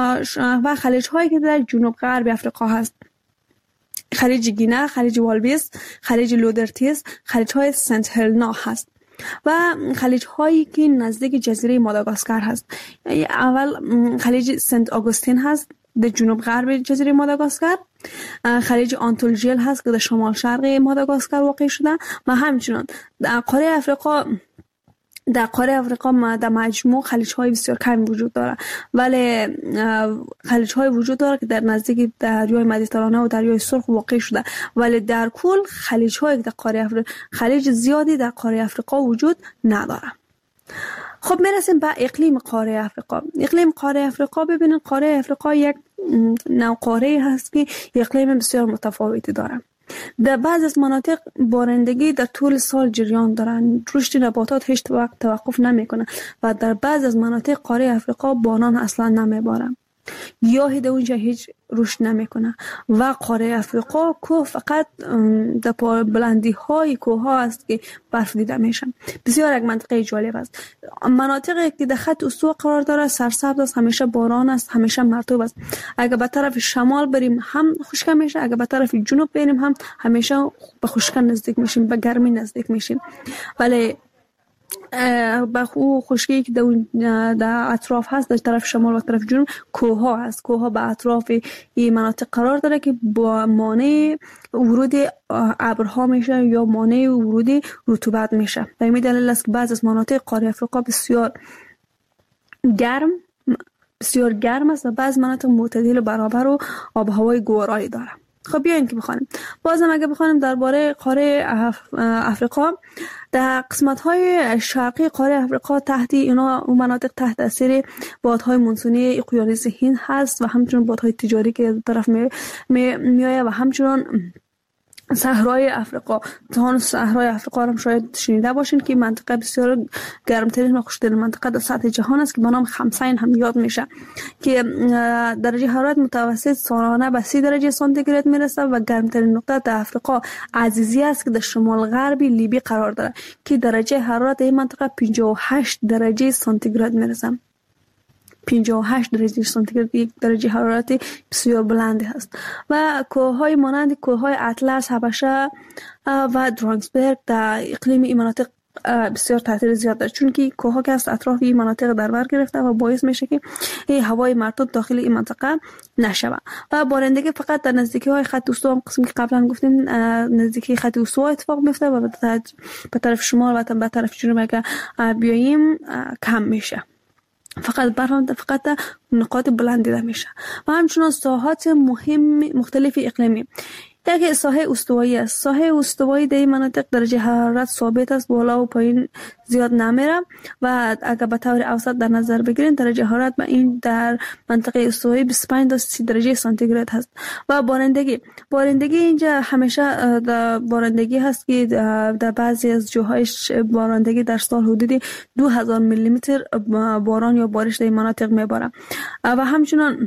و خلیج هایی که در جنوب غرب افریقا هست خلیج گینه، خلیج والویس، خلیج لودرتیس، خلیج های سنت هلنا هست و خلیج هایی که نزدیک جزیره ماداگاسکار هست. اول خلیج سنت آگوستین هست در جنوب غرب جزیره ماداگاسکار، خلیج آنتولژیل هست که در شمال شرق ماداگاسکار واقع شده و همچنین در قاره افریقا در قاره افریقا در مجموع خلیج های بسیار کمی وجود داره، ولی خلیج های وجود داره که در نزدیک دریای مدیترانه و دریای سرخ واقع شده، ولی در کل خلیج های در قاره افریقا خلیج زیادی در قاره افریقا وجود نداره. خب میرسیم به اقلیم قاره افریقا. اقلیم قاره افریقا ببینید قاره افریقا یک نوع قاره هست که اقلیم بسیار متفاوتی داره. در بعض از مناطق بارندگی در طول سال جریان دارن، رشد نباتات هیچ وقت توقف نمیکنه و در بعض از مناطق قاره افریقا باران اصلا نمیباره، گیاهی در اونجا هیچ رشد نمیکنه و قاره افریقا کوه فقط در بلندی های کوه ها است که برف دیده میشه. بسیار یک منطقه جالب است. مناطقی که در خط استوا قرار داره سرسبز است، همیشه باران است، همیشه مرطوب است. اگر به طرف شمال بریم هم خشک میشه، اگر به طرف جنوب بریم هم همیشه به خشکی نزدیک میشیم، به گرمی نزدیک میشیم. ولی با او خشکی که در اطراف هست در طرف شمال و طرف جنوب کوه ها هست. کوه ها به اطراف این مناطق قرار داره که با مانع ورود ابرها میشه یا مانع ورود رطوبت میشه. به این دلیل است که بعض از مناطق قاره افریقا بسیار گرم بسیار گرم است و بعض مناطق معتدل و برابر و آب و هوای گوارایی داره. خب بیاین که بخوانیم. بازم اگه بخوانیم درباره قاره افریقا، در قسمت‌های شرقی قاره افریقا تحت اینا اون مناطق تحت تاثیر بادهای مونسونی اقیانوس هند هست و همچنین بادهای تجاری که طرف می میآید و همچنین صحرای افریقا. تهان صحرای افریقا هم شاید شنیده باشین که منطقه بسیار گرمترین و خوشترین منطقه در سطح جهان است که به نام خمسین هم یاد میشه که درجه حرارت متوسط سالانه به سی درجه سانتیگراد میرسه و گرمترین نقطه در افریقا عزیزی است که در شمال غربی لیبی قرار داره که درجه حرارت این منطقه پنجاه و هشت درجه سانتیگراد میرسه. پنجاه و هشت درجه سانتیگراد یک درجه حرارت بسیار بلندی هست و کوههای مانند کوههای اطلس، حبشه و درانگسبرگ در اقلیم این مناطق بسیار تاثیر زیاد داره، چون که کوهها که از اطراف این مناطق در بر گرفته و باعث میشه که این هوای مرطوب داخل این منطقه نشود و بارندگی فقط در نزدیکی های خط استوا، قسمی که قبلا گفتیم نزدیکی خط استوا اتفاق میفته و به طرف شمال و به طرف جنوب که بیاییم کم میشه. فقط برهم فقط نقاط بلند دیده میشه و همچنان ساحات مهم مختلف اقلیمی. یک ساحه استوایی است. ساحه استوایی در این مناطق درجه حرارت ثابت است، بالا و پایین زیاد نمیره و اگر به طور اوسط در نظر بگیرین درجه حرارت به این در منطقه استوایی بیست و پنج تا سی درجه سانتیگراد هست. و بارندگی بارندگی اینجا همیشه در بارندگی هست که در بعضی از جاهای بارندگی در سال حدود دو هزار میلی متر باران یا بارش در این مناطق میباره و همچنان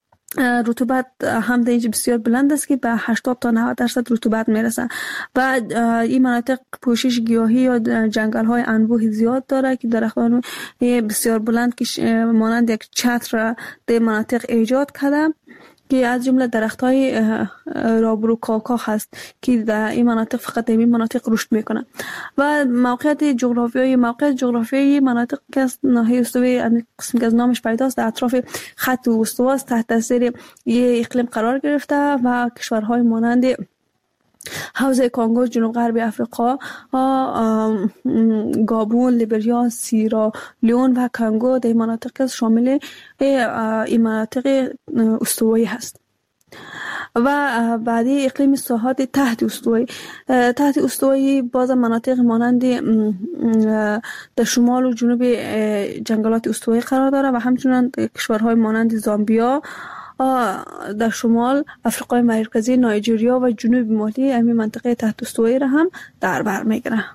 رطوبت هم در اینجا بسیار بلند است که به هشتاد تا نود درصد رطوبت میرسه و این مناطق پوشش گیاهی یا جنگل های انبوه زیاد داره که درختان بسیار بلند که مانند یک چتر در مناطق ایجاد کرده که از جمله درخت‌های رابرو کاکا هست که در این مناطق فقط در این مناطق رشد میکنه و موقعیت جغرافیایی موقعیت جغرافیایی مناطق که از ناحیه استوایی قسمی که از نامش پیداست در اطراف خط استوا است، تحت تاثیر یک اقلیم قرار گرفته و کشورهای مانند حوزه کانگو، جنوب غربی افریقا، گابون، لیبریا، سیرا لیون و کانگو در مناطق شامل این مناطق استوایی هست. و بعدی اقلیم ساحات تحت استوایی. تحت استوایی باز مناطق مانند در شمال و جنوب جنگلات استوایی قرار داره و همچنین کشورهای مانند زامبیا در شمال، افریقای مرکزی، نایجریا و جنوب مالی همین منطقه تحت استوایی را هم در بر میگیره.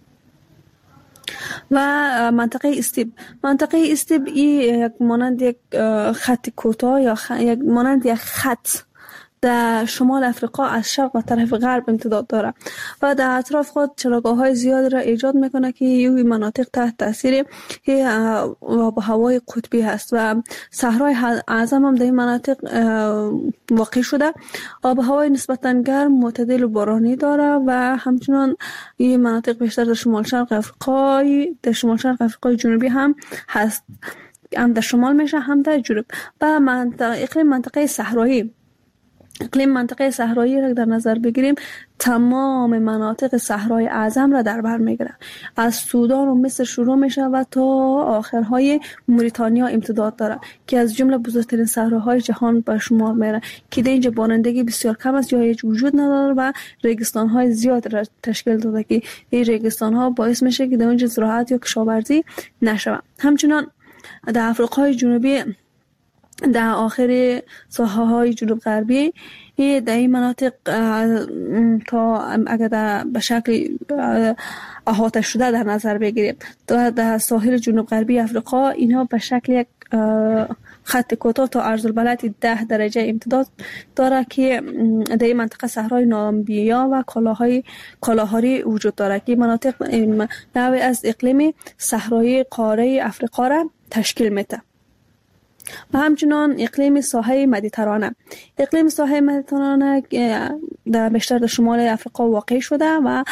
و منطقه استیب، منطقه استیب یک مانند یک خط کوتاه یا خ... یک مانند یک خط در شمال افریقا از شرق و طرف غرب امتداد داره و در اطراف خود چراگاه‌های زیادی را ایجاد میکنه که این مناطق تحت تاثیر آب و هوای قطبی هست و صحرای اعظم هم در این مناطق واقع شده. آب و هوای نسبتاً گرم، معتدل و بارانی داره و همچنان این مناطق بیشتر در شمال شرق افریقا در شمال شرق افریقای جنوبی هم هست، هم در شمال میشه هم در جنوب. و منطقه اقلیم منطقه صحرایی، اقلیم منطقه صحرایی را در نظر بگیریم، تمام مناطق صحرای اعظم را در بر میگیره. از سودان و مصر شروع میشه و تا آخرهای موریتانیا امتداد داره که از جمله بزرگترین صحراهای جهان به شمار میره که در اینجا بارندگی بسیار کم است یا هیچ وجود نداره و ریگستان‌های زیاد را تشکیل داده که این ریگستان‌ها باعث میشه که در اونجا زراعت یا کشاورزی نشود. همچنان در افریقای جنوبی در آخر ساحه‌های جنوب غربی در این مناطق تا اگر در به شکل احاطه شده در نظر بگیریم در ساحل جنوب غربی افریقا، اینها به شکل یک خط کوتاه تا عرض البلد ده درجه امتداد داره که در این منطقه صحرای نامبیا و کالاهای کالاهاری وجود داره که مناطق نوعی از اقلیم صحرایی قاره افریقا را تشکیل میده. و همچنان اقلیم ساحه مدیترانه، اقلیم ساحه مدیترانه در بیشتر در شمال افریقا واقع شده و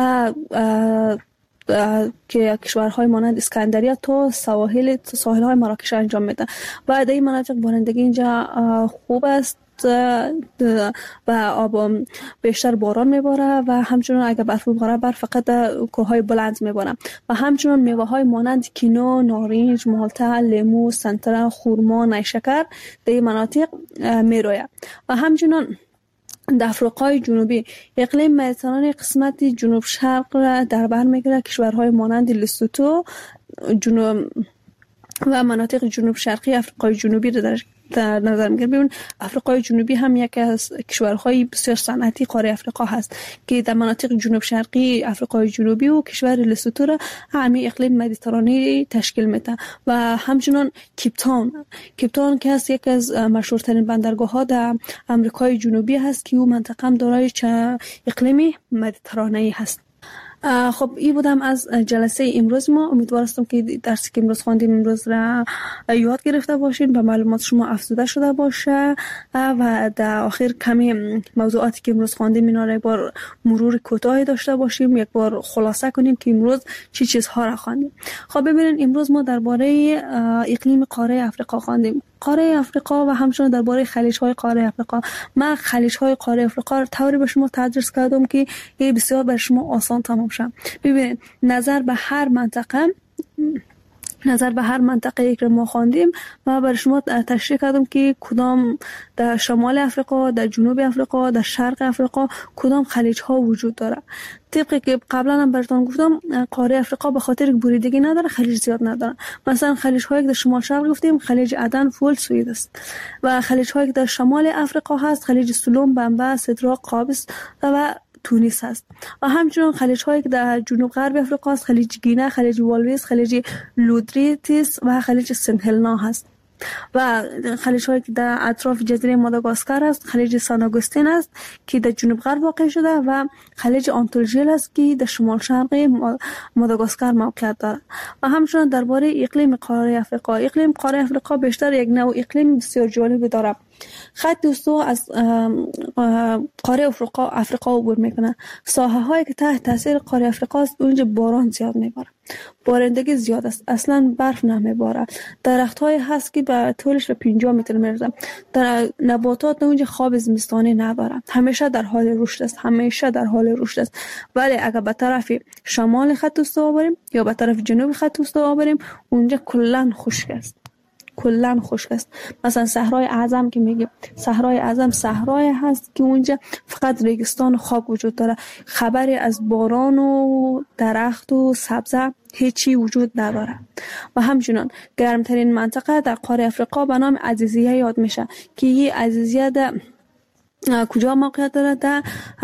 که کشورهای مانند اسکندریه تا سواحل ساحل‌های مراکش انجام میده و در این مناطق بارندگی اینجا خوب است و آب بیشتر باران میباره و همچنین اگر برف بباره برف فقط در کوههای بلند میباره و همچنین میوه های مانند کینو، نارنج، مالته، لیمو، سنتره، خورما، نیشکر در این مناطق میروید. و همچنین در افریقای جنوبی اقلیم مدیترانه قسمت جنوب شرق را در بر میگیره، کشورهای مانند لسوتو جنوب و مناطق جنوب شرقی افریقای جنوبی را در در نظر میگیریم. ببین افریقای جنوبی هم یکی از کشورهای بسیار صنعتی قاره افریقا هست که در مناطق جنوب شرقی افریقای جنوبی و کشور لسوتو را همین اقلیم مدیترانه تشکیل میده. و همچنین کیپ تاون، کیپ تاون که است یکی از مشهورترین بندرگاه ها در آمریکای جنوبی هست که او منطقه هم دارای اقلیم مدیترانه هست. خب این بودم از جلسه امروز ما. امیدوارم که درسی که امروز خواندیم امروز را یاد گرفته باشین و معلومات شما افزوده شده باشه و در آخر کمی موضوعاتی که امروز خواندیم اینا را یک بار مرور کوتاهی داشته باشیم، یک بار خلاصه کنیم که امروز چی چیزها را خواندیم. خب ببینید امروز ما درباره اقلیم قاره افریقا خواندیم، قاره افریقا و همچنین درباره خلیج‌های قاره افریقا. من خلیج‌های قاره افریقا رو طوری به شما تدریس کردم که این بسیار بر شما آسان تمام شه. ببینید نظر به هر منطقه نظر به هر منطقه که ما خواندیم و برای شما تشریح کردم که کدام در شمال افریقا، در جنوب افریقا، در شرق افریقا کدام خلیج ها وجود داره. طبقی که قبلا هم براتون گفتم قاره افریقا به خاطر بریدگی نداره خلیج زیاد نداره. مثلا خلیج هایی که در شمال شرق گفتیم خلیج عدن، فول، سوئد است و خلیج هایی که در شمال افریقا هست خلیج سلوم، بمبا، سدراق، قابس و تونس هست. و همچنین خلیج هایی که در جنوب غرب افریقا است خلیج گینه، خلیج والویس، خلیج لودریتیس و خلیج سنت هلنا هست. و خلیج هایی که در اطراف جزیره ماداگاسکار است خلیج سان آگوستین است که در جنوب غرب واقع شده و خلیج آنتولژیل است که در شمال شرق ماداگاسکار موقعیت دارد. و همچنین درباره اقلیم قاره افریقا، اقلیم قاره افریقا بیشتر یک نوع اقلیم بسیار جالب دارد خط استوا از قاره افریقا افریقا عبور میکنه. ساحه هایی که تحت تاثیر قاره افریقا است اونجا باران زیاد میباره، بارندگی زیاد است، اصلا برف نمیباره. درخت های هست که به طولش به پنجاه متر میرسه. در نباتات اونجا خواب زمستانی نداره، همیشه در حال رشد است، همیشه در حال رشد است. ولی اگر به طرف شمال خط استوا بریم یا به طرف جنوب خط استوا بریم اونجا کلا خشک است، کلا خشک است. مثلا صحرای اعظم که میگیم، صحرای اعظم صحرای هست که اونجا فقط ریگستان و خاک وجود داره، خبری از باران و درخت و سبزه هیچی وجود نداره. و همچنان گرمترین منطقه در قاره افریقا به نام عزیزیه یاد میشه که این عزیزیه در کجا موقعیت داره؟ در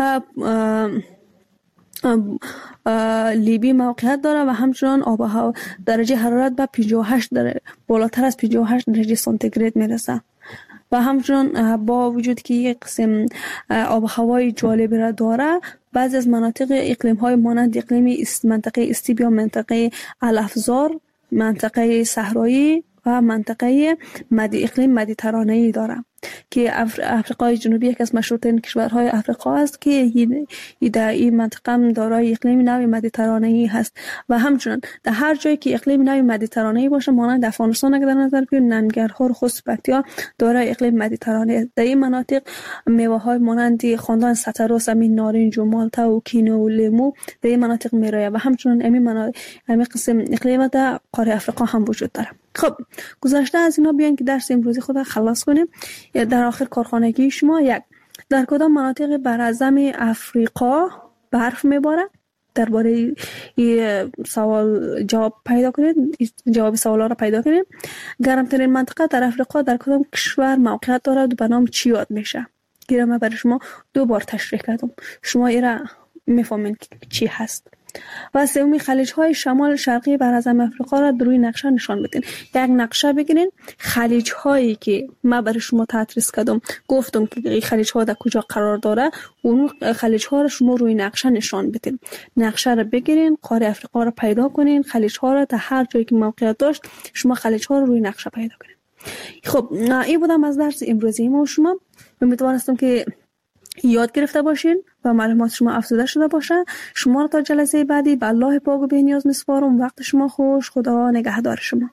لیبی موقعیت داره و همچنان آب و هوا درجه حرارت به پنجاه و هشت درجه بالاتر از پنجاه و هشت درجه سانتیگراد میرسه. و همچنان با وجود که یک قسم آب و هوای جالبی را داره، بعضی از مناطق اقلیم های مانند اقلیم منطقه استیبیا، منطقه الافزار، منطقه صحرایی و منطقه مدی اقلیم مدیترانه‌ای داره که افریقای جنوبی یک از مشهورترین کشورهای افریقا است که در این منطقه دارای اقلیم نوع مدیترانه‌ای هست. و همچنان در هر جایی که اقلیم نوع مدیترانه‌ای باشه، مانند افغانستان اگر در نظر بگیریم، ننگرهار، خوست، پکتیا دارای اقلیم مدیترانه‌ای. در این مناطق میوه‌های مانند خواندن ستروس، امین نارنج و مالتا و کینو و لیمو در این مناطق میرایه و همچنان امین مناطق همین قسم اقلیم در قاره افریقا هم وجود داره. خب گذشته از اینا بیان که درس امروزی خود خلاص کنیم. در آخر کارخانگی شما یک، در کدام مناطق براعظم افریقا برف میباره؟ درباره این سوال جواب پیدا کنید، جواب سوالا را پیدا کنید. گرمترین منطقه در افریقا در کدام کشور موقعیت دارد و به نام چی یاد میشه؟ گیرم من برای شما دو بار تشریح کردم، شما ایرا میفهمین چی هست. و سومی خلیج های شمال شرقی براعظم افریقا را در روی نقشه نشان بدین. یک نقشه بگیرین، خلیج هایی که ما برای شما تدریس کردم، گفتم که این خلیج ها در کجا قرار داره، اون خلیج ها را شما روی نقشه نشان بدین. نقشه را بگیرین، قاره افریقا را پیدا کنین، خلیج ها را در هر جایی که موقعیت داشت شما خلیج ها را روی نقشه پیدا کنین. خب این بودم از درس امروزی ما. شما امیدوارم که یاد گرفته باشین و معلومات شما افزوده شده باشه. شما را تا جلسه بعدی به الله پاک و بی‌نیاز میسپارم. وقت شما خوش. خدا نگهدار شما.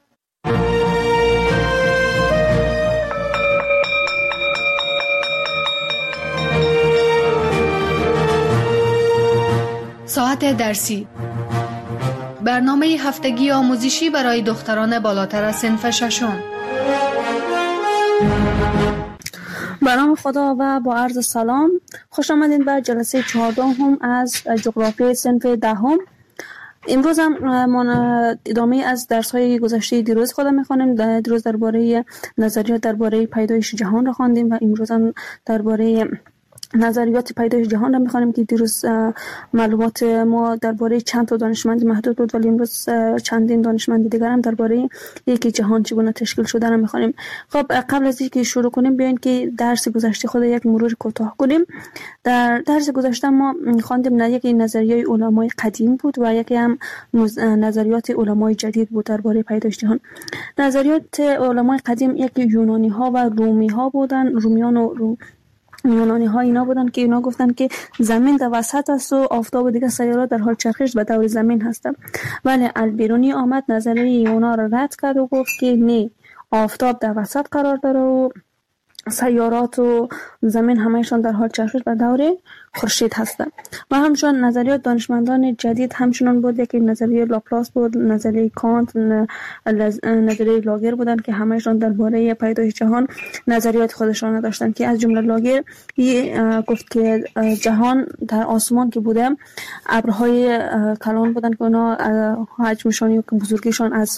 ساعت درسی، برنامه هفتگی آموزشی برای دختران بالاتر از صنف ششم. به نام خدا و با عرض سلام، خوش آمدید به جلسه چهاردهم از جغرافی صنف دهم. امروز هم ما ادامه از درس های گذشته دیروز خودم میخوانیم. دیروز درباره نظریات درباره پیدایش جهان را خواندیم و امروز هم درباره نظریات پیدایش جهان را می‌خوانیم که دیروز معلومات ما درباره چند تا دانشمند محدود بود، ولی امروز چندین دانشمند دیگر هم درباره یکی جهان چگونه تشکیل شده را می‌خوانیم. خب قبل از اینکه شروع کنیم بیاین که درس گذشته خود یک مرور کوتاه کنیم. در درس گذشته ما خواندیم نه یکی نظریه علمای قدیم بود و یکی هم نظریات علمای جدید بود درباره پیدایش جهان. نظریات علمای قدیم یکی یونانی‌ها و رومی‌ها بودن. رومیان و روم یونانی ها اینا بودن که اینا گفتن که زمین در وسط است و آفتاب و دیگر سیارات در حال چرخش به دور زمین هستند. ولی البیرونی آمد نظریه اونا را رد کرد و گفت که نه، آفتاب در وسط قرار داره و سیارات و زمین همهشان در حال چرخش به دور خورشید هستند. و همچنان نظریات دانشمندان جدید همچنان بود. یکی نظریه لاپلاس بود، نظریه کانت، نظریه لاگر بودن که همهشان درباره پیدایش جهان نظریات خودشان داشتند که از جمله لاگر گفت که جهان در آسمان که بوده ابرهای کلان بودن که اونا حجمشان یا بزرگیشان از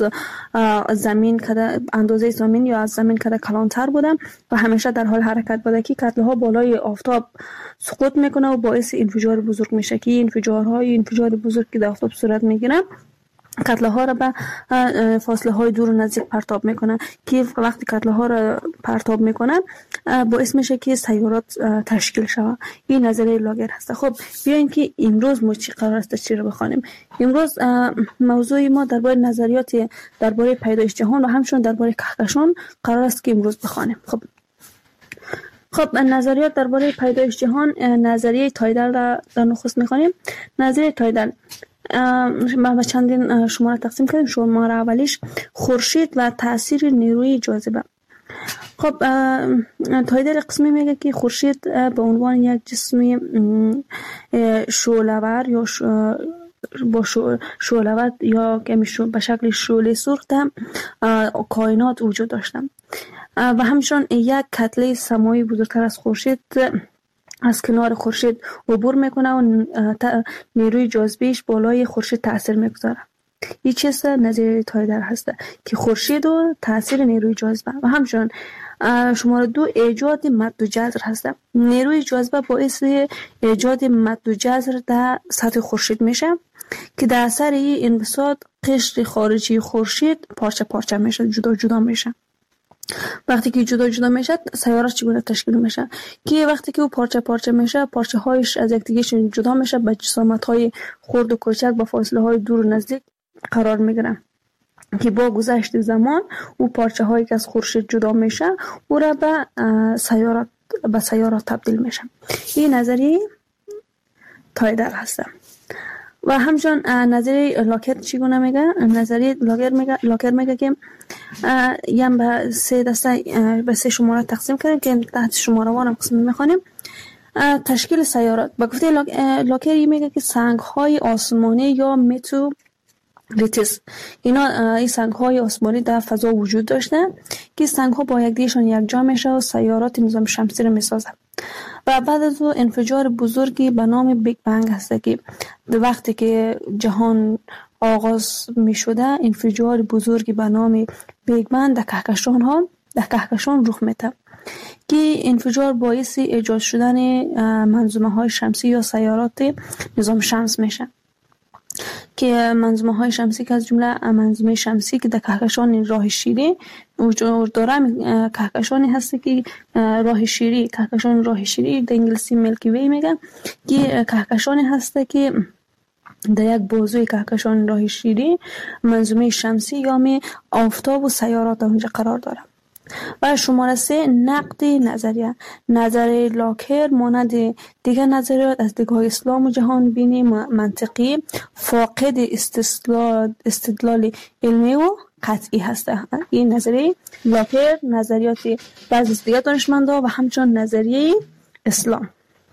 زمین کده اندازه زمین یا از زمین کده کلانتر بودن و همیشه در حال حرکت بوده که کتله‌ها بالای آفتاب سقوط میکنه و باعث انفجار بزرگ میشه که انفجارهای انفجار بزرگ که در آفتاب صورت میگیره کتله ها را به فاصله های دور و نزدیک پرتاب میکنه که وقتی کتله ها را پرتاب میکنه باعث میشه که سیارات تشکیل شود. این نظریه لاگر هست. خب بیاین که امروز ما چی قرار است چی رو بخوانیم. امروز موضوع ما درباره نظریات درباره پیدایش جهان و همچنین درباره کهکشان قرار است که امروز بخوانیم. خب خب نظریات درباره پیدایش جهان، نظریه تایدل را در نخست می‌خوانیم. نظریه تایدل ما به چندین شماره تقسیم کردیم. شماره اولیش خورشید و تاثیر نیروی جاذبه. خب تایدل قسمی میگه که خورشید به عنوان یک جسم شعله‌ور یا با شعله‌ور یا که به شکل شعله سوخت کائنات وجود داشته و همچنین یک کتله سماوی بزرگتر از خورشید از کنار خورشید عبور میکنه و نیروی جاذبهش بالای خورشید تاثیر میگذاره. این چیز نظریه تایدل هسته که خورشید و تاثیر نیروی جاذبه و همچنین شماره دو ایجاد مد و جزر هسته. نیروی جاذبه باعث ایجاد مد و جزر در سطح خورشید میشه که در اثر این انبساط قشر خارجی خورشید پارچه پارچه میشه، جدا جدا میشه. وقتی که جدا جدا میشه سیارات چگونه تشکیل میشه که وقتی که او پارچه پارچه میشه پارچه هایش از یکدیگه جدا میشه، به جسامت های خرد و کوچک با فاصله های دور و نزدیک قرار میگیرن که با گذشت زمان او پارچه هایی که از خورشید جدا میشه او را به سیارات به سیارات تبدیل میشه. این نظریه تایدل هست. و همچنین نظریه لاکر چگونه میگه؟ نظریه لاکر میگه لاکر میگه که یم به سه دسته به سه شماره تقسیم کردیم که تحت شماره وان قسم میخوانیم. تشکیل سیارات با گفته لاکر میگه که سنگ های آسمانی یا متو ریتس، اینا این سنگ های آسمانی در فضا وجود داشته که سنگ ها با یک دیگه‌شان یکجا میشه و سیارات نظام شمسی رو میسازه و بعد از او انفجار بزرگی به نام بیگ بنگ هست که وقتی که جهان آغاز می شده انفجار بزرگی به نام بیگ بنگ در کهکشان ها در کهکشان رخ میده که انفجار باعث ایجاد شدن منظومه های شمسی یا سیارات نظام شمس میشه که منظومه های شمسی که از جمله منظومه شمسی که در کهکشان راه شیری وجود داره، کهکشانی هست که راه شیری کهکشان راه شیری در انگلیسی میلکی وی میگن که کهکشانی هست که در یک بازوی کهکشان راه شیری منظومه شمسی یا می آفتاب و سیارات اونجا قرار داره. و شماره سه نقد نظریه. نظریه لاکر مانند دیگر نظریات از دیدگاه اسلام و جهان بینی منطقی فاقد استدلال استدلال علمی و قطعی هسته. این نظریه لاکر نظریات بعضی از دیگر دانشمندان و همچنین نظریه اسلام.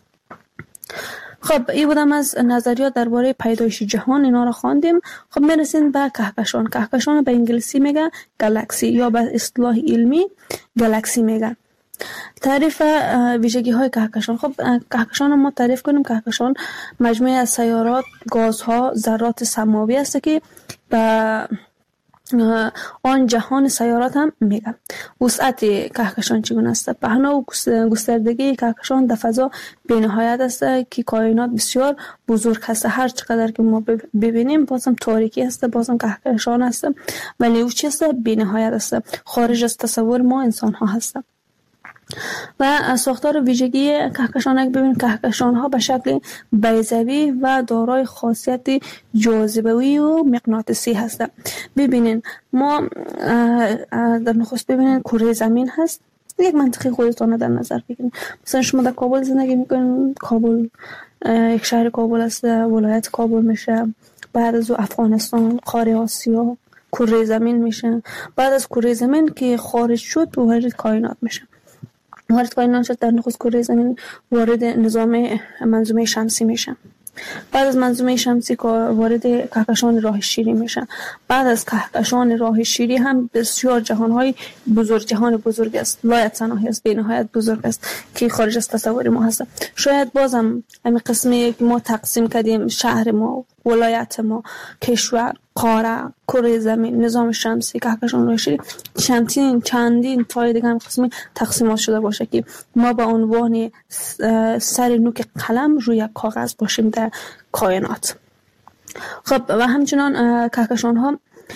خب این بودم از نظریات درباره پیدایش جهان، اینا رو خواندیم. خب میرسیم به کهکشان. کهکشان به انگلیسی میگه گالاکسی یا به اصطلاح علمی گالاکسی میگه. تعریف ویژگی های کهکشان. خب کهکشان ما تعریف کنیم. کهکشان مجموعه از سیارات، گازها، ذرات سماوی است که به آن جهان سیارات هم میگم. وسعت کهکشان چگونه است؟ پهنا و گستردگی کهکشان در فضا بی‌نهایت است که کائنات بسیار بزرگ است. هر چقدر که ما ببینیم بازم تاریکی است، بازم کهکشان است، ولی او چیست؟ بی‌نهایت است، خارج از تصور ما انسان ها هست. و ساختار ویژگی کهکشان اگه ببینیم کهکشان ها به شکل بیضوی و دارای خاصیت جاذبه‌ای و مغناطیسی هستند. ببینین ما در نخست ببینین کره زمین هست. یک منطقه خودتون در نظر بگیرید. مثلا شما در کابل زندگی میکنین، کابل یک شهر کابل است، ولایت کابل میشه، بعد از افغانستان، قاره آسیا، کره زمین میشه. بعد از کره زمین که خارج شد وارد کائنات میشه. وارد کائنات شد در نخست کره زمین وارد نظام منظومه شمسی میشه. بعد از منظومه شمسی که وارد کهکشان راه شیری میشه. بعد از کهکشان راه شیری هم بسیار جهانهای بزرگ جهان بزرگ است، لایتناهی است، بی‌نهایت بزرگ است که خارج از تصور ما هست. شاید بازم همین قسمی که ما تقسیم کردیم، شهر ما، ولایت ما، کشور، قاره، کره زمین، نظام شمسی، کهکشان راه شیری، چندین چندین تای دیگه هم قسمی تقسیمات شده باشه که ما به عنوان سر نوک قلم روی یک کاغذ باشیم در کائنات. خب و همچنان کهکشان ها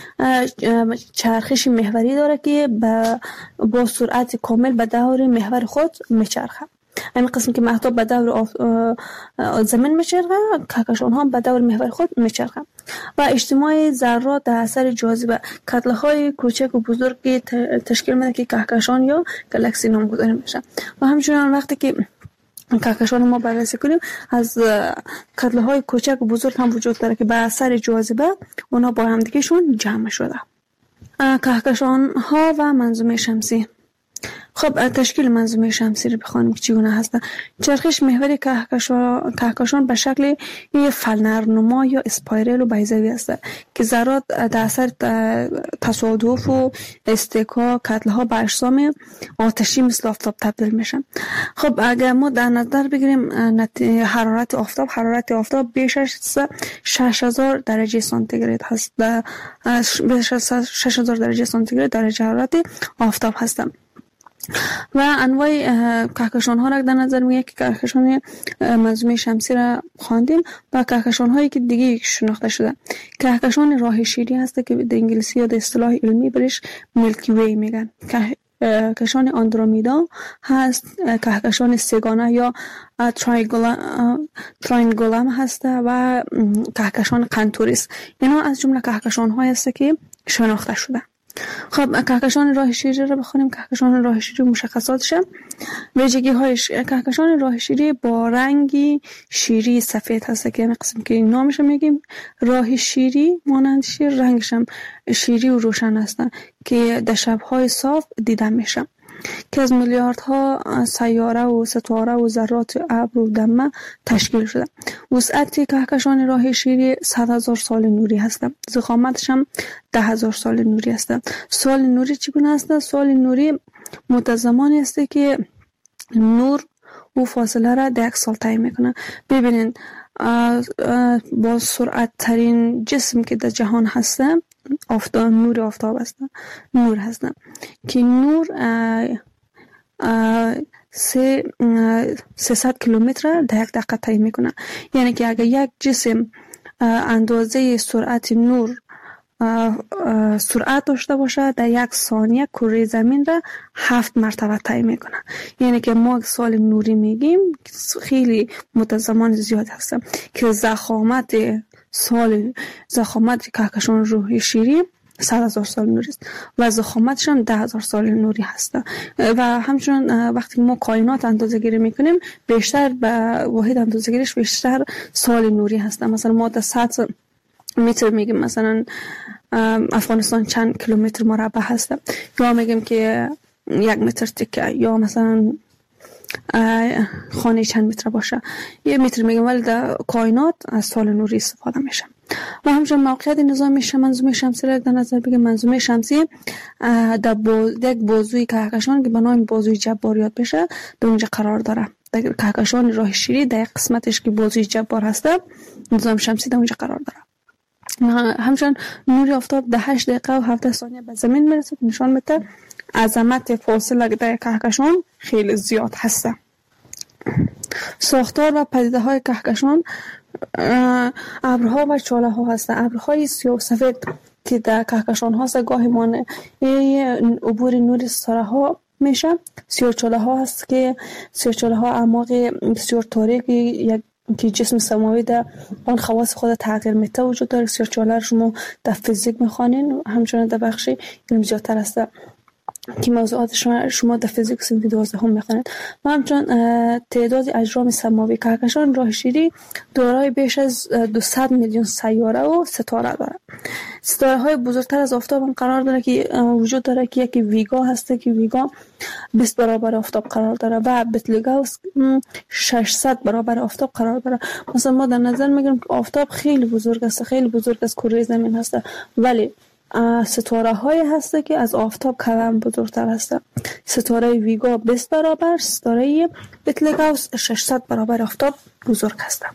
چرخش محوری داره که با سرعت کامل به دور محور خود میچرخه. همین قسم که مهتاب به دور زمین میچرخه، کهکشان ها به دور محور خود میچرخه. و اجتماع ذرات در اثر جاذبه کتله های کوچک و بزرگی تشکیل میده که کهکشان یا گالاکسی نامگذاری میشه. و همچنین وقتی که کهکشان ما بررسی کنیم، از کتله های کوچک و بزرگ هم وجود داره که به اثر جاذبه اونا با هم دیگه شون جمع شده. کهکشان ها و منظومه شمسی. خب تشکیل منظومه شمسی رو بخوانیم که چگونه هست. چرخش محوری کهکشان کهکشان به شکل یک فلنرنما یا اسپایرل و بیضوی است که ذرات در اثر تصادف و استکاک کتله ها به اجسام آتشی مثل آفتاب تبدیل میشن. خب اگر ما در نظر بگیریم حرارت آفتاب، حرارت آفتاب بیش از شش هزار درجه سانتیگراد هست. بیش از شش هزار درجه سانتیگراد درجه حرارت آفتاب هست. و انواع کهکشان ها را در نظر میگیریم که کهکشان منظومه شمسی را خواندیم و کهکشان هایی که دیگه شناخته شده. کهکشان راه شیری هست که به انگلیسی یا به اصطلاح علمی برش میلکی وی میگن. کهکشان آندرومیدا هست، کهکشان سگانه یا تراینگولم هست و کهکشان قنتوریس. اینا از جمله کهکشان هایی هست که شناخته شده. خب کهکشان راه شیری رو بخونیم. کهکشان راه شیری مشخصاتش، ویژگی هایش: کهکشان راه شیری با رنگی شیری سفید هست که این قسم که نامش میگیم راه شیری، مانند شیر، رنگش هم شیری و روشن هستن که در شب‌های صاف دیده میشه، که از میلیاردها سیاره و ستاره و ذرات ابر و دمه تشکیل شده. وسعت کهکشان راه شیری صد هزار سال نوری هست. ضخامتش هم ده هزار سال نوری هست. سال نوری چگونه است؟ سال نوری متزمانی است که نور و فاصله را در یک سال تعیین میکنه. ببینید با سرعت ترین جسم که در جهان هست آفتاب، نور آفتاب است، نور هست که نور سه سیصد کیلومتر در یک دقیقه طی میکنه. یعنی که اگر یک جسم اندازه سرعت نور سرعت داشته باشه، در یک ثانیه کره زمین را هفت مرتبه طی میکنه. یعنی که ما سال نوری میگیم خیلی متزمان زیاد هست که ضخامت سال ضخامت کهکشان راه شیری صد هزار سال نوری است و ضخامتش هم ده هزار سال نوری هست. و همچنین وقتی ما کائنات اندازه گیری میکنیم بیشتر به واحد اندازه گیریش بیشتر سال نوری هست. مثلا ما در صد متر میگیم مثلا افغانستان چند کیلومتر مربع هست، یا میگیم که یک متر تکه، یا مثلا خانه چند متر باشه، یک متر میگیم، ولی در کائنات از سال نوری استفاده میشه. و همچنین موقعیت نظام منظومه شمسی را در نظر بگیریم. منظومه شمسی در یک بازوی کهکشان که به نام بازوی جبار یاد بشه در اونجا قرار داره. در کهکشان راه شیری در یک قسمتش که بازوی جبار هست، نظام شمسی در اونجا قرار داره. همچنین نور آفتاب در هشت دقیقه و هفده ثانیه به زمین میرسه، نشان میده عظمت فاصله در کهکشان خیلی زیاد هست. ساختار و پدیده های کهکشان: ابرها و چاله ها هستند. ابرهای سیاه و سفید که در کهکشان هاست گاهی مانع عبور نور ستاره ها میشه. سیاه چاله ها هست که سیاه چاله ها اعماق بسیار تاریک یک که جسم سماوی در آن خواص خود تغییر میده وجود داره. سیاه چاله رو شما در فیزیک میخوانین، همچنین در بخش علم زیادتر هست که موضوعات شما, شما در فیزیک سنفی دوازده هم میخوانید. و همچنین تعداد اجرام سماوی کهکشان راه شیری دارای بیش از دویست میلیون سیاره و ستاره داره. ستاره های بزرگتر از آفتاب هم قرار داره که وجود داره که یکی ویگا هسته که ویگا بیست برابر آفتاب قرار داره و بتلگاوس ششصد برابر آفتاب قرار داره. مثلا ما در نظر میگیریم که آفتاب خیلی بزرگ است، خیلی بزرگ از کره زمین هست، ولی ستاره های هسته که از آفتاب کم بزرگتر هسته. ستاره ویگا بیست برابر، ستاره بتلگاوس ششصد برابر آفتاب بزرگ هسته.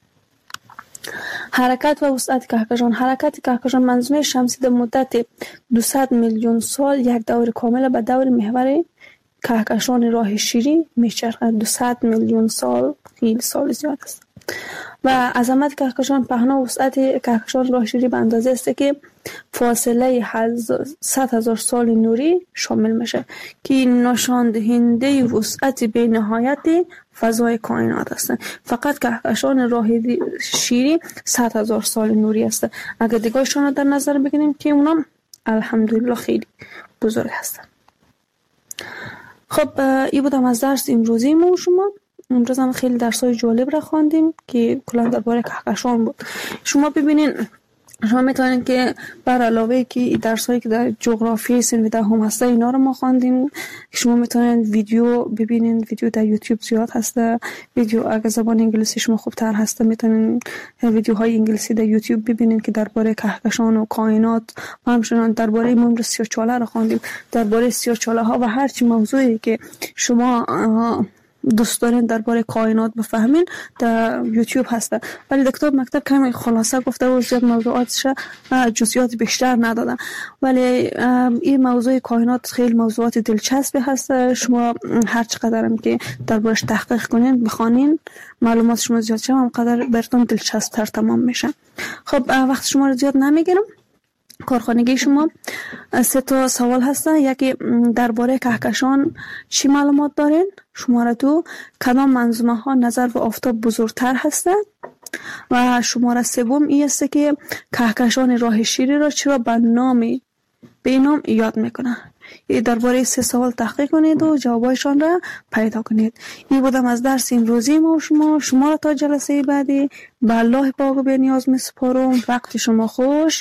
حرکت و وسعت کهکشان: حرکت کهکشان منظومه شمسی در مدت دویست میلیون سال یک دور کامل به دور محور کهکشان راه شیری میچرخد. دویست میلیون سال خیلی سال زیاد است. و عظمت کهکشان پهنا وسعت کهکشان راه شیری به اندازه است که فاصله صد هزار سال نوری شامل میشه که نشان دهنده وسعت بی نهایت فضای کائنات است. فقط کهکشان راه شیری صد هزار سال نوری است. اگر دیگهشان رو در نظر بگیریم که اونا الحمدلله خیلی بزرگ هستن. خب این بودم از درس امروزی ما شما. امروز هم خیلی درسای جالب را خواندیم که کلا درباره کهکشان بود. شما ببینین، شما میتونید که بر علاوه که درسایی که در جغرافی صنف دهم هسته اینا رو ما خواندیم، شما میتونید ویدیو ببینید. ویدیو در یوتیوب زیاد هسته. ویدیو اگه زبان انگلیسی شما خوبتر هسته میتونید ویدیوهای انگلیسی در یوتیوب ببینید که درباره کهکشان و کائنات و همچنین درباره ممر سیاه‌چاله رو خواندیم. درباره سیاه‌چاله ها و هر چی موضوعی که شما دوست دارین درباره کائنات بفهمین در یوتیوب هسته. ولی دکتر مکتب کمی خلاصه گفته و زیاد موضوعاتش جزئیات بیشتر ندادن. ولی این موضوع کائنات خیلی موضوعات دلچسبی هسته. شما هر چقدر هم که دربارش تحقیق کنین بخونین، معلومات شما زیاد شه، همقدر براتون دلچسب تر تمام میشه. خب وقت شما رو زیاد نمیگیرم. کارخانگی شما سه تا سوال هستن. یکی درباره کهکشان چی معلومات دارین؟ شماره دو کدام منظومه ها نظر به آفتاب بزرگتر هستند؟ و شماره سوم این است که کهکشان راه شیری را چرا به نام به نام یاد میکنه؟ درباره سه سوال تحقیق کنید و جوابایشان را پیدا کنید. این بودم از درس امروزی ما شما. شما را تا جلسه بعدی به الله پاک و بی نیاز میسپارم. وقت شما خوش.